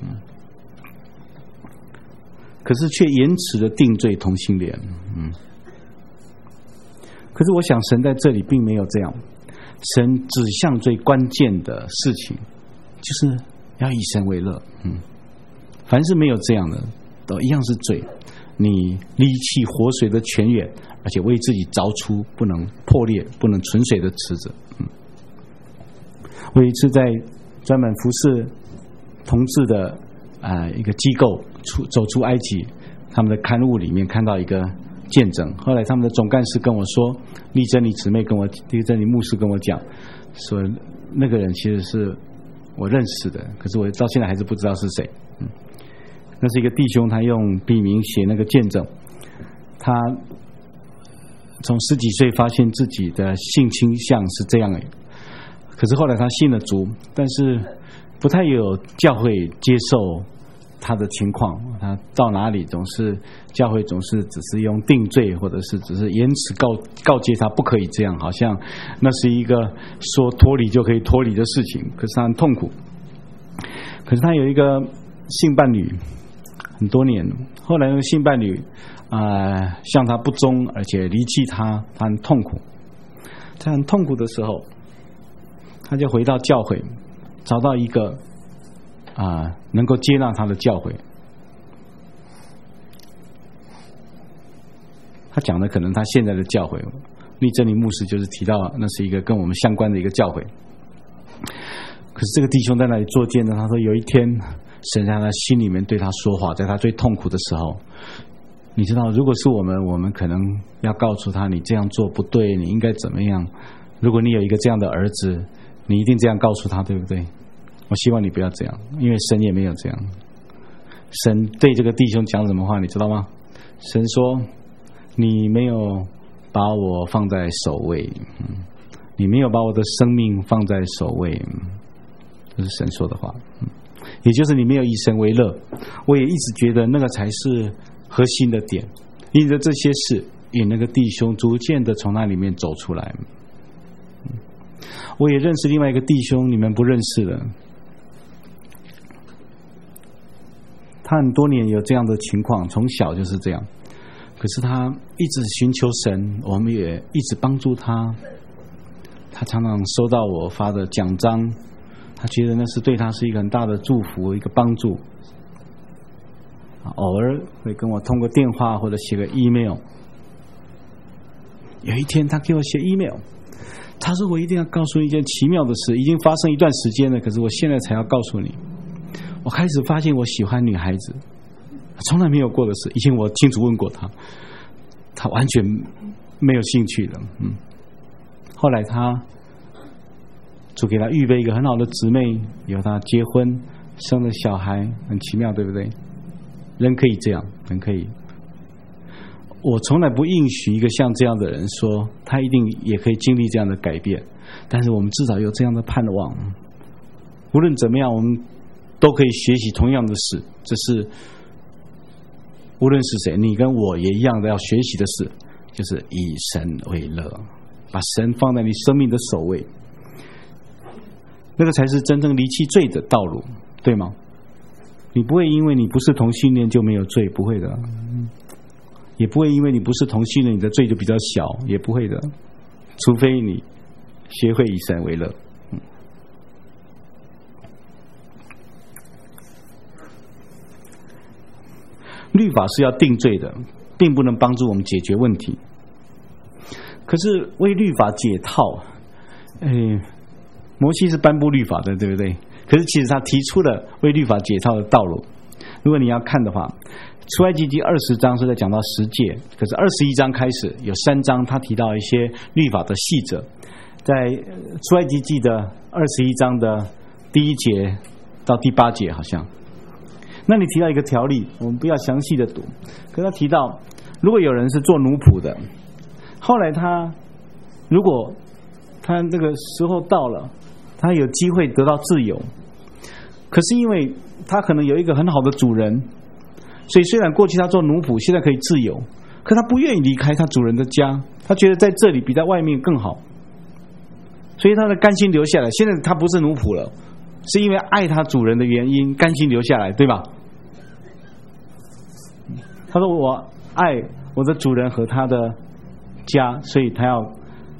可是却延迟的定罪同性恋。可是我想神在这里并没有这样，神指向最关键的事情，就是要以神为乐。凡是没有这样的都一样是罪，你离弃活水的泉源，而且为自己凿出不能破裂不能存水的池子。我有一次在专门服侍同志的一个机构走出埃及，他们的刊物里面看到一个见证，后来他们的总干事跟我说，丽珍妮姊妹丽珍妮牧师跟我讲说，那个人其实是我认识的，可是我到现在还是不知道是谁。那是一个弟兄，他用笔名写那个见证，他从10几岁发现自己的性倾向是这样的，可是后来他信了主，但是不太有教会接受他的情况，他到哪里教会总是只是用定罪，或者是只是言辞告诫他不可以这样，好像那是一个说脱离就可以脱离的事情，可是他很痛苦。可是他有一个性伴侣很多年，后来那个性伴侣向他不忠，而且离弃他很痛苦。在很痛苦的时候，他就回到教会，找到一个能够接纳他的教会。他讲的可能他现在的教会，丽珍妮牧师就是提到那是一个跟我们相关的一个教会。可是这个弟兄在那里做见证，他说有一天神在他心里面对他说话，在他最痛苦的时候，你知道如果是我们可能要告诉他你这样做不对，你应该怎么样。如果你有一个这样的儿子，你一定这样告诉他，对不对？我希望你不要这样，因为神也没有这样。神对这个弟兄讲什么话你知道吗？神说，你没有把我放在首位，你没有把我的生命放在首位，这是神说的话。也就是你没有以神为乐。我也一直觉得那个才是核心的点，因着这些事引那个弟兄逐渐的从那里面走出来。我也认识另外一个弟兄，你们不认识的，他很多年有这样的情况，从小就是这样，可是他一直寻求神，我们也一直帮助他。他常常收到我发的奖章，他觉得那是对他是一个很大的祝福，一个帮助。偶尔会跟我通过电话或者写个 email。 有一天他给我写 email， 他说我一定要告诉你一件奇妙的事，已经发生一段时间了，可是我现在才要告诉你。我开始发现我喜欢女孩子，从来没有过的事，以前我清楚问过他，他完全没有兴趣的。后来主给他预备一个很好的姊妹，由他结婚生了小孩，很奇妙，对不对？人可以这样，人可以。我从来不应许一个像这样的人说他一定也可以经历这样的改变，但是我们至少有这样的盼望。无论怎么样，我们都可以学习同样的事，这是无论是谁，你跟我也一样的要学习的事，就是以神为乐，把神放在你生命的首位，那个才是真正离弃罪的道路，对吗？你不会因为你不是同性恋就没有罪，不会的。也不会因为你不是同性恋你的罪就比较小，也不会的，除非你学会以神为乐。 律法是要定罪的，并不能帮助我们解决问题。可是为律法解套，摩西是颁布律法的，对不对？可是其实他提出了为律法解套的道路。如果你要看的话，出埃及记20章是在讲到10诫，可是21章开始有3章他提到一些律法的细则。在出埃及记的21章的第1节到第8节好像，那你提到一个条例，我们不要详细的读，可是他提到如果有人是做奴仆的，后来如果他那个时候到了，他有机会得到自由，可是因为他可能有一个很好的主人，所以虽然过去他做奴仆，现在可以自由，可他不愿意离开他主人的家，他觉得在这里比在外面更好，所以他的甘心留下来。现在他不是奴仆了，是因为爱他主人的原因甘心留下来，对吧？他说我爱我的主人和他的家，所以他要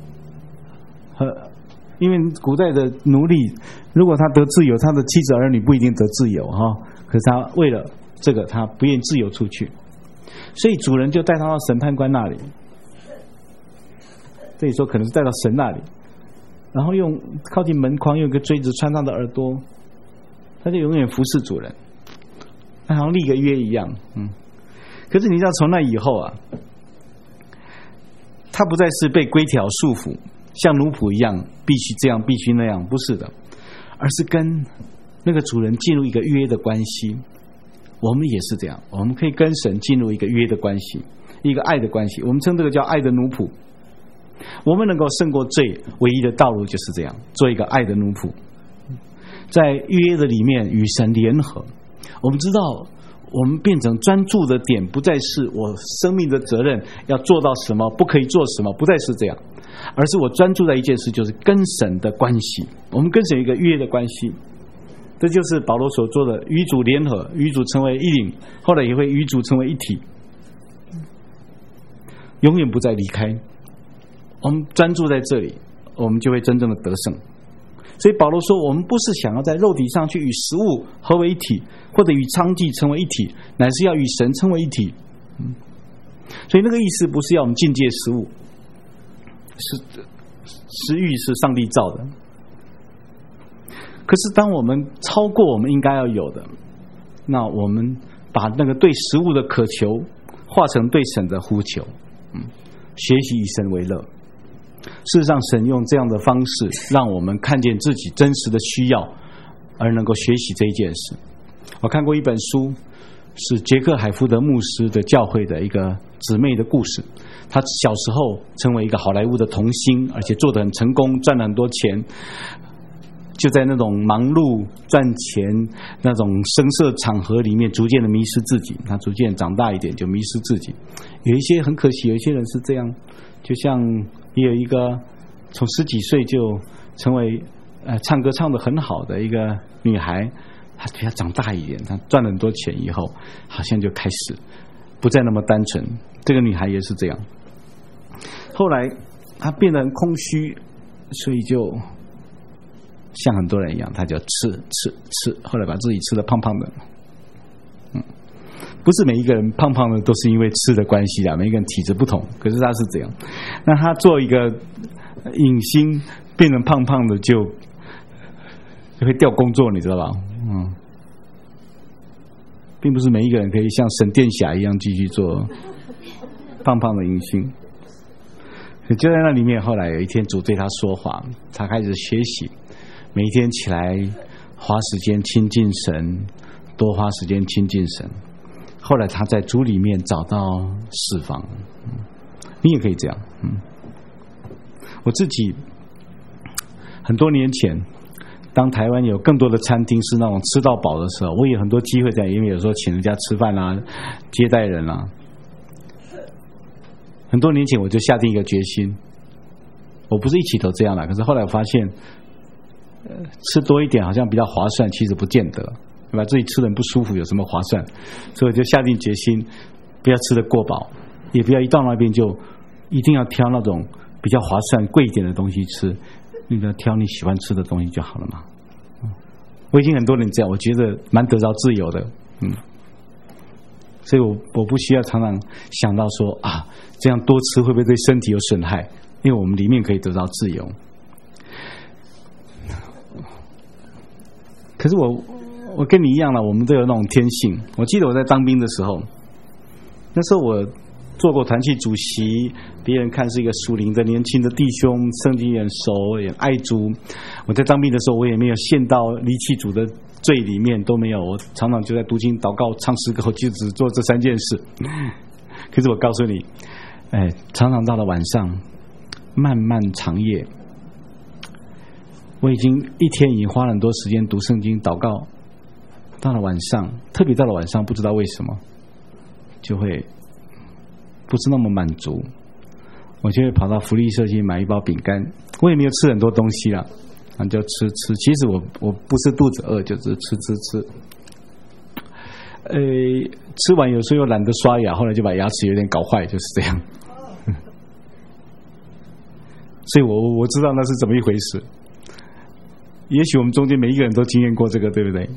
因为古代的奴隶如果他得自由，他的妻子儿女不一定得自由可是他为了这个他不愿意自由出去，所以主人就带他到审判官那里，这里说可能是带到神那里，然后靠近门框用一个锥子穿他的耳朵，他就永远服侍主人，他好像立个约一样。可是你知道从那以后他不再是被规条束缚，像奴仆一样必须这样必须那样，不是的，而是跟那个主人进入一个约的关系。我们也是这样，我们可以跟神进入一个约的关系，一个爱的关系，我们称这个叫爱的奴仆。我们能够胜过罪唯一的道路就是这样，做一个爱的奴仆，在约的里面与神联合。我们知道我们变成专注的点不再是我生命的责任要做到什么，不可以做什么，不再是这样，而是我专注在一件事，就是跟神的关系。我们跟神有一个约的关系，这就是保罗所做的与主联合，与主成为一灵，后来也会与主成为一体，永远不再离开。我们专注在这里，我们就会真正的得胜。所以保罗说，我们不是想要在肉体上去与食物合为一体，或者与娼妓成为一体，乃是要与神成为一体。所以那个意思不是要我们禁戒食物，食欲是上帝造的。可是当我们超过我们应该要有的，那我们把那个对食物的渴求化成对神的呼求，学习以神为乐。事实上神用这样的方式让我们看见自己真实的需要，而能够学习这一件事。我看过一本书，是杰克海夫德牧师的教会的一个姊妹的故事。她小时候成为一个好莱坞的童星，而且做得很成功，赚了很多钱，就在那种忙碌赚钱那种声色场合里面逐渐的迷失自己。她逐渐长大一点就迷失自己。有一些很可惜，有一些人是这样，就像也有一个从10几岁就成为唱歌唱得很好的一个女孩，她比她长大一点，她赚了很多钱以后，好像就开始不再那么单纯。这个女孩也是这样，后来她变得很空虚，所以就像很多人一样，她就吃，后来把自己吃得胖胖的。不是每一个人胖胖的都是因为吃的关系每一个人体质不同，可是他是这样。那他做一个影星变成胖胖的就会调工作，你知道吧？并不是每一个人可以像沈殿霞一样继续做胖胖的影星。就在那里面，后来有一天主对他说话，他开始学习，每一天起来花时间亲近神，多花时间亲近神。后来他在主里面找到释放。你也可以这样。我自己很多年前，当台湾有更多的餐厅是那种吃到饱的时候，我有很多机会在，因为有时候请人家吃饭接待人很多年前我就下定一个决心，我不是一起都这样可是后来我发现吃多一点好像比较划算，其实不见得，对吧？自己吃得很不舒服，有什么划算？所以我就下定决心，不要吃得过饱，也不要一到那边就一定要挑那种比较划算、贵一点的东西吃，你要挑你喜欢吃的东西就好了嘛。我已经很多人这样，我觉得蛮得着自由的。 所以我不需要常常想到说啊，这样多吃会不会对身体有损害？因为我们里面可以得到自由。可是我跟你一样了，我们都有那种天性。我记得我在当兵的时候，那时候我做过团契主席，别人看是一个属灵的年轻的弟兄，圣经也很熟，也爱主。我在当兵的时候，我也没有陷到离弃主的罪里面，都没有。我常常就在读经、祷告、唱诗歌，就只做这3件事。可是我告诉你，常常到了晚上，漫漫长夜，我已经一天已经花了很多时间读圣经、祷告。到了晚上，特别到了晚上，不知道为什么，就会不是那么满足，我就会跑到福利社去买一包饼干。我也没有吃很多东西啦，就吃。其实我不是肚子饿，就只是吃。吃完有时候又懒得刷牙，后来就把牙齿有点搞坏，就是这样。所以我知道那是怎么一回事。也许我们中间每一个人都经验过这个，对不对？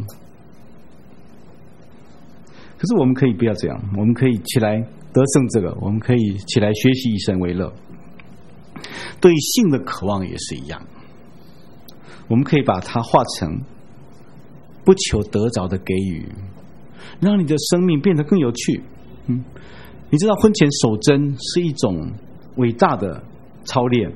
可是我们可以不要这样，我们可以起来得胜这个，我们可以起来学习以神为乐。对于性的渴望也是一样，我们可以把它化成不求得着的给予，让你的生命变得更有趣。你知道婚前守贞是一种伟大的操练，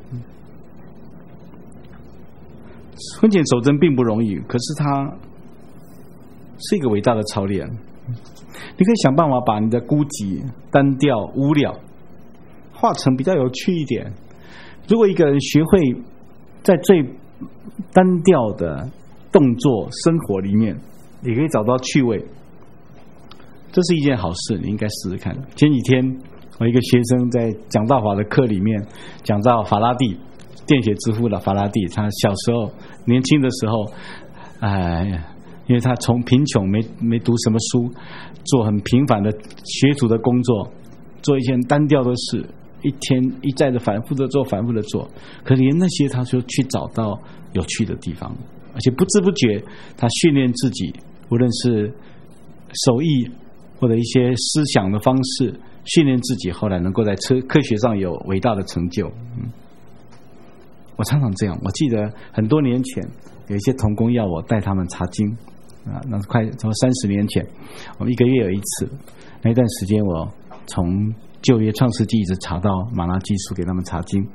婚前守贞并不容易，可是它是一个伟大的操练。你可以想办法把你的孤寂、单调、无聊化成比较有趣一点。如果一个人学会在最单调的动作生活里面也可以找到趣味，这是一件好事，你应该试试看。前几天我一个学生在讲道法的课里面讲到法拉第，电血之父的法拉第，他小时候年轻的时候，因为他从贫穷没读什么书，做很平凡的学徒的工作，做一些单调的事，一天一再的反复的做，可是连那些他就去找到有趣的地方，而且不知不觉他训练自己，无论是手艺或者一些思想的方式训练自己，后来能够在科学上有伟大的成就。我常常这样。我记得很多年前有一些同工要我带他们查经那是快从30年前，我们1个月有一次。那一段时间我从旧约创世纪一直查到马拉基书，给他们查经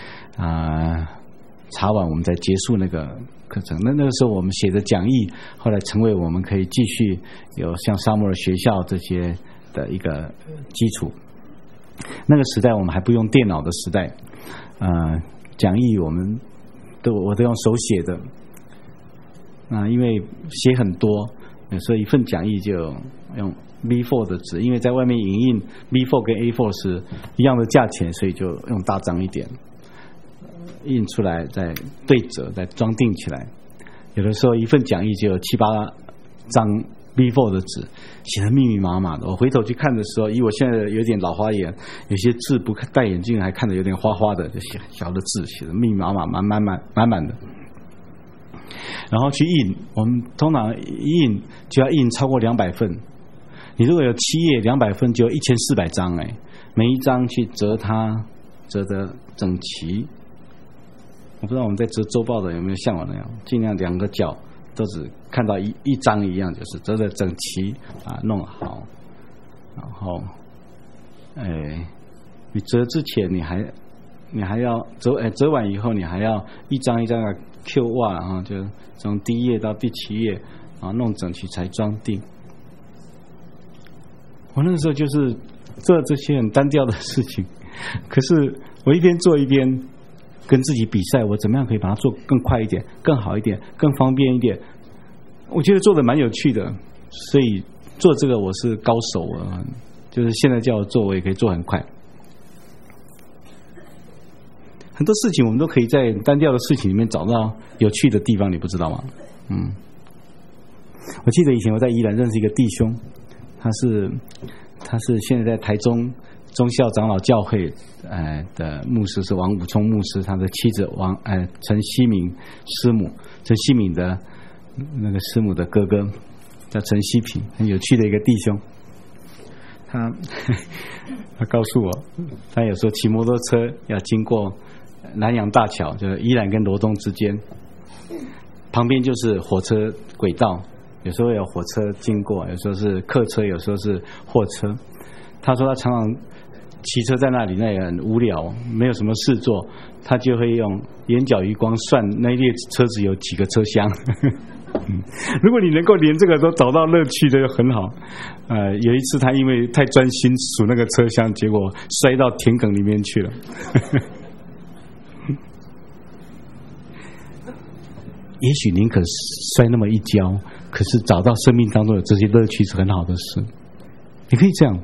查完我们再结束那个课程。那个时候我们写的讲义后来成为我们可以继续有像撒母耳学校这些的一个基础。那个时代我们还不用电脑的时代，讲义我都用手写的。因为写很多，所以一份讲义就用 B4 的纸，因为在外面影印 B4 跟 A4 是一样的价钱，所以就用大张一点，印出来再对折再装订起来。有的时候一份讲义就有7、8张 B4 的纸，写得密密麻麻的。我回头去看的时候，以我现在有点老花眼，有些字不戴眼镜还看得有点花花的，就写小的字，写得密密麻麻满满的。然后去印，我们通常印就要印超过200份。你如果有7页200份，就有1400张每一张去折它，折得整齐。我不知道我们在折周报的有没有像我那样，尽量2个角都只看到一张一样，就是折得整齐弄好。然后你折之前你还要折完以后你还要一张一张的 Q 袜，就从第1页到第7页弄整齐才装订。我那个时候就是做这些很单调的事情，可是我一边做一边跟自己比赛，我怎么样可以把它做更快一点、更好一点、更方便一点。我觉得做得蛮有趣的，所以做这个我是高手就是现在叫我做，我也可以做很快。很多事情我们都可以在单调的事情里面找到有趣的地方，你不知道吗？我记得以前我在宜兰认识一个弟兄，他是现在在台中忠孝长老教会的牧师，是王武聪牧师，他的妻子陈希敏师母，陈希敏的那个师母的哥哥叫陈希平，很有趣的一个弟兄。 他告诉我，他有时候骑摩托车要经过南洋大桥，就是宜兰跟罗东之间，旁边就是火车轨道，有时候有火车经过，有时候是客车，有时候是货车。他说他常常骑车在那里，那也很无聊，没有什么事做，他就会用眼角余光算那一列车子有几个车厢。如果你能够连这个都找到乐趣的就很好。有一次他因为太专心数那个车厢，结果摔到田埂里面去了。也许宁可摔那么一跤，可是找到生命当中有这些乐趣是很好的事。你可以这样，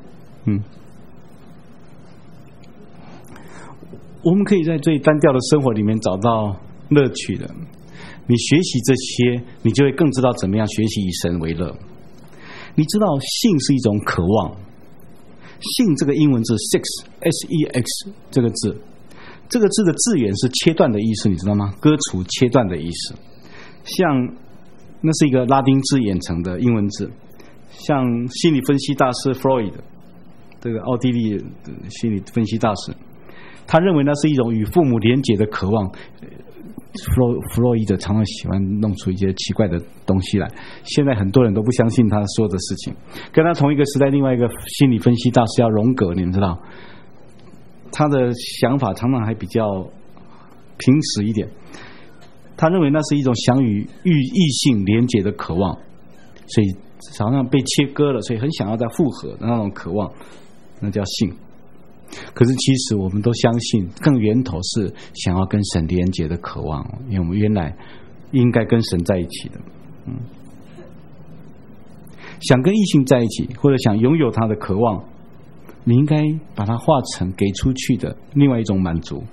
我们可以在最单调的生活里面找到乐趣的。你学习这些，你就会更知道怎么样学习以神为乐。你知道性是一种渴望，性这个英文字 sex S-E-X 这个字，这个字的字源是切断的意思，你知道吗？割除、切断的意思。像那是一个拉丁字演成的英文字，像心理分析大师 Freud， 这个奥地利的心理分析大师，他认为那是一种与父母连结的渴望。弗洛伊德常常喜欢弄出一些奇怪的东西来，现在很多人都不相信他说的事情。跟他同一个时代，另外一个心理分析大师叫荣格，你们知道，他的想法常常还比较平实一点。他认为那是一种想与异性连结的渴望，所以常常被切割了，所以很想要再复合的那种渴望，那叫性。可是其实我们都相信更源头是想要跟神连结的渴望，因为我们原来应该跟神在一起的。想跟异性在一起或者想拥有他的渴望，你应该把它化成给出去的另外一种满足。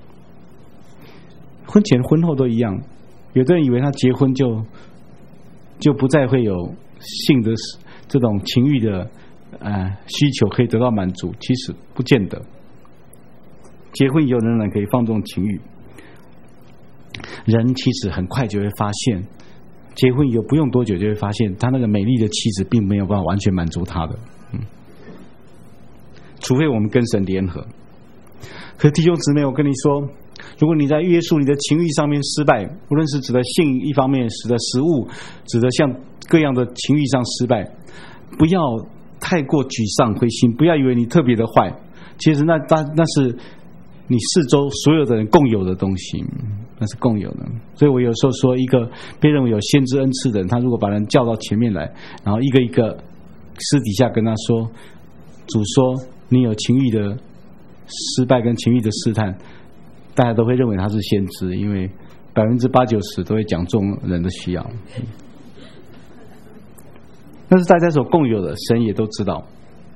婚前婚后都一样，有的人以为他结婚就不再会有性的这种情欲的需求可以得到满足，其实不见得。结婚以后仍然可以放纵情欲，人其实很快就会发现，结婚以后不用多久就会发现，他那个美丽的妻子并没有办法完全满足他的，除非我们跟神联合。可是弟兄姊妹，我跟你说，如果你在约束你的情欲上面失败，无论是指的性一方面，指的食物，指的像各样的情欲上失败，不要太过沮丧灰心，不要以为你特别的坏，其实那是你四周所有的人共有的东西，那是共有的。所以我有时候说，一个被认为有先知恩赐的人，他如果把人叫到前面来，然后一个一个私底下跟他说，主说你有情欲的失败跟情欲的试探，大家都会认为他是先知，因为80%-90%都会讲中人的需要。但是大家所共有的，神也都知道。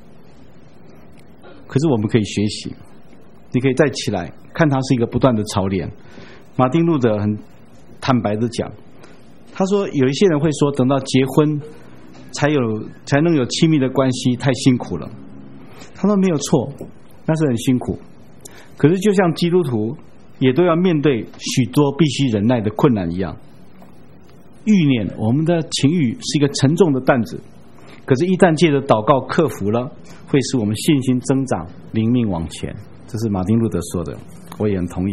可是我们可以学习，你可以再起来看，它是一个不断的操练。马丁路德很坦白的讲，他说有一些人会说，等到结婚才能有亲密的关系，太辛苦了。他说没有错，那是很辛苦。可是就像基督徒也都要面对许多必须忍耐的困难一样，欲念，我们的情欲是一个沉重的担子，可是一旦借着祷告克服了，会使我们信心增长，灵命往前。这是马丁路德说的，我也很同意。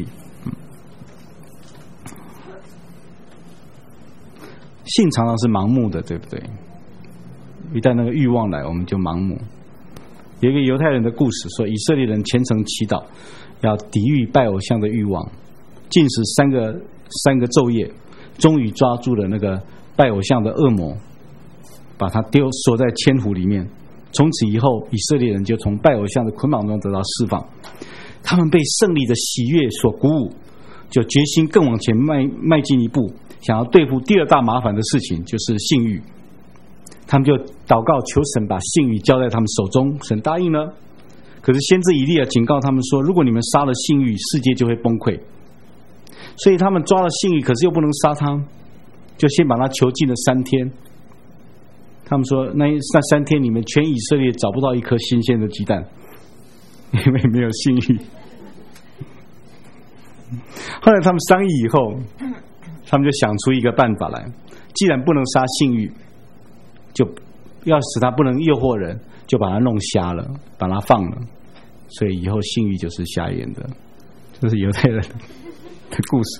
性常常是盲目的，对不对？一旦那个欲望来，我们就盲目。有一个犹太人的故事说，以色列人虔诚祈祷，要抵御拜偶像的欲望，禁食三个昼夜，终于抓住了那个拜偶像的恶魔，把他锁在千湖里面。从此以后，以色列人就从拜偶像的捆绑中得到释放。他们被胜利的喜悦所鼓舞，就决心更往前迈进一步，想要对付第二大麻烦的事情，就是性欲。他们就祷告求神把性欲交在他们手中，神答应了。可是先知以利亚警告他们说，如果你们杀了性欲，世界就会崩溃。所以他们抓了性欲，可是又不能杀他，就先把他囚禁了3天。他们说那3天里面，全以色列找不到一颗新鲜的鸡蛋，因为没有性欲。后来他们商议以后，他们就想出一个办法来，既然不能杀性欲，就要使他不能诱惑人，就把他弄瞎了，把他放了，所以以后性欲就是瞎眼的。这是犹太人的故事。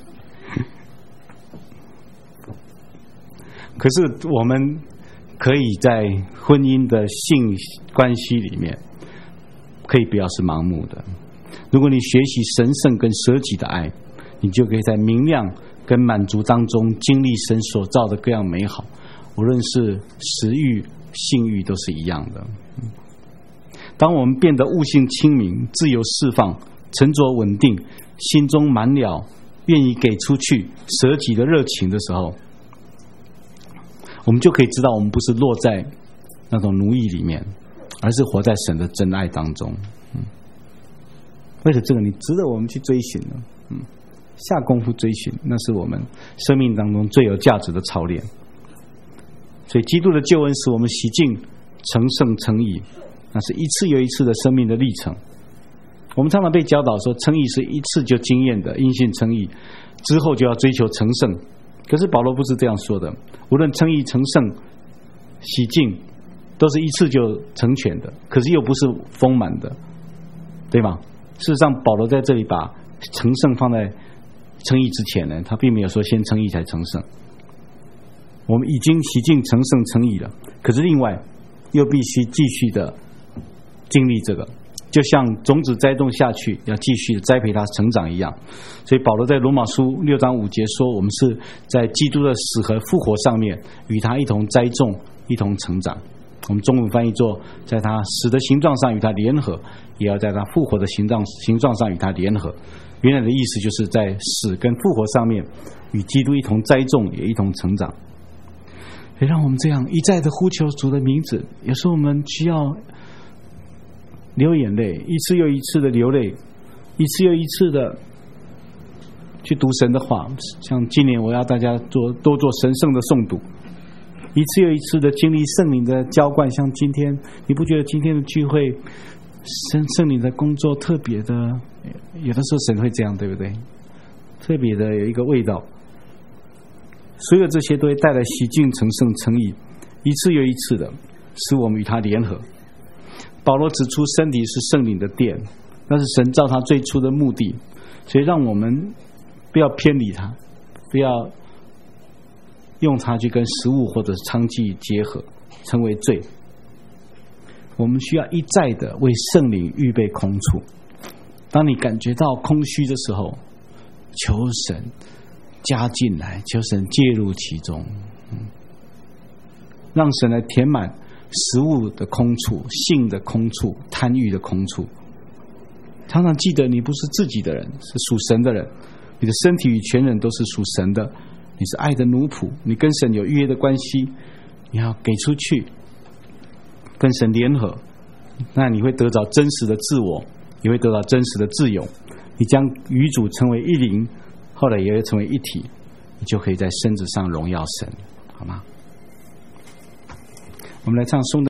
可是我们可以在婚姻的性关系里面，可以不要是盲目的。如果你学习神圣跟舍己的爱，你就可以在明亮跟满足当中经历神所造的各样美好，无论是食欲、性欲都是一样的。当我们变得悟性清明、自由释放、沉着稳定、心中满了愿意给出去舍己的热情的时候，我们就可以知道我们不是落在那种奴役里面，而是活在神的真爱当中。为了这个，你值得我们去追寻的，下功夫追寻，那是我们生命当中最有价值的操练。所以基督的救恩使我们洗净、成圣、成义，那是一次又一次的生命的历程。我们常常被教导说，称义是一次就经验的，因信称义之后就要追求成圣。可是保罗不是这样说的，无论称义、成圣、洗净，都是一次就成全的，可是又不是丰满的，对吗？事实上，保罗在这里把成圣放在称义之前呢，他并没有说先称义才成圣。我们已经洗净、成圣、成义了，可是另外又必须继续的经历这个，就像种子栽种下去，要继续栽培它成长一样。所以保罗在罗马书6章5节说，我们是在基督的死和复活上面与他一同栽种，一同成长。我们中文翻译作在他死的形状上与他联合，也要在他复活的形状上与他联合。原来的意思就是在死跟复活上面与基督一同栽种，也一同成长。也让我们这样一再的呼求主的名字。有时候我们需要流眼泪，一次又一次的流泪，一次又一次的去读神的话。像今年我要大家多做神圣的诵读，一次又一次的经历圣灵的浇灌。像今天，你不觉得今天的聚会圣灵的工作特别的，有的时候神会这样，对不对？特别的有一个味道。所有这些都会带来洗净、成圣、成义，一次又一次的使我们与他联合。保罗指出，身体是圣灵的殿，那是神造他最初的目的，所以让我们不要偏离他，不要用它去跟食物或者娼妓结合，成为罪。我们需要一再的为圣灵预备空处。当你感觉到空虚的时候，求神加进来，求神介入其中，让神来填满食物的空处、性的空处、贪欲的空处。常常记得，你不是自己的人，是属神的人。你的身体与全人都是属神的，你是爱的奴仆，你跟神有预约的关系，你要给出去，跟神联合，那你会得到真实的自我，你会得到真实的自由，你将与主成为一灵，后来也会成为一体，你就可以在身子上荣耀神，好吗？我们来唱颂。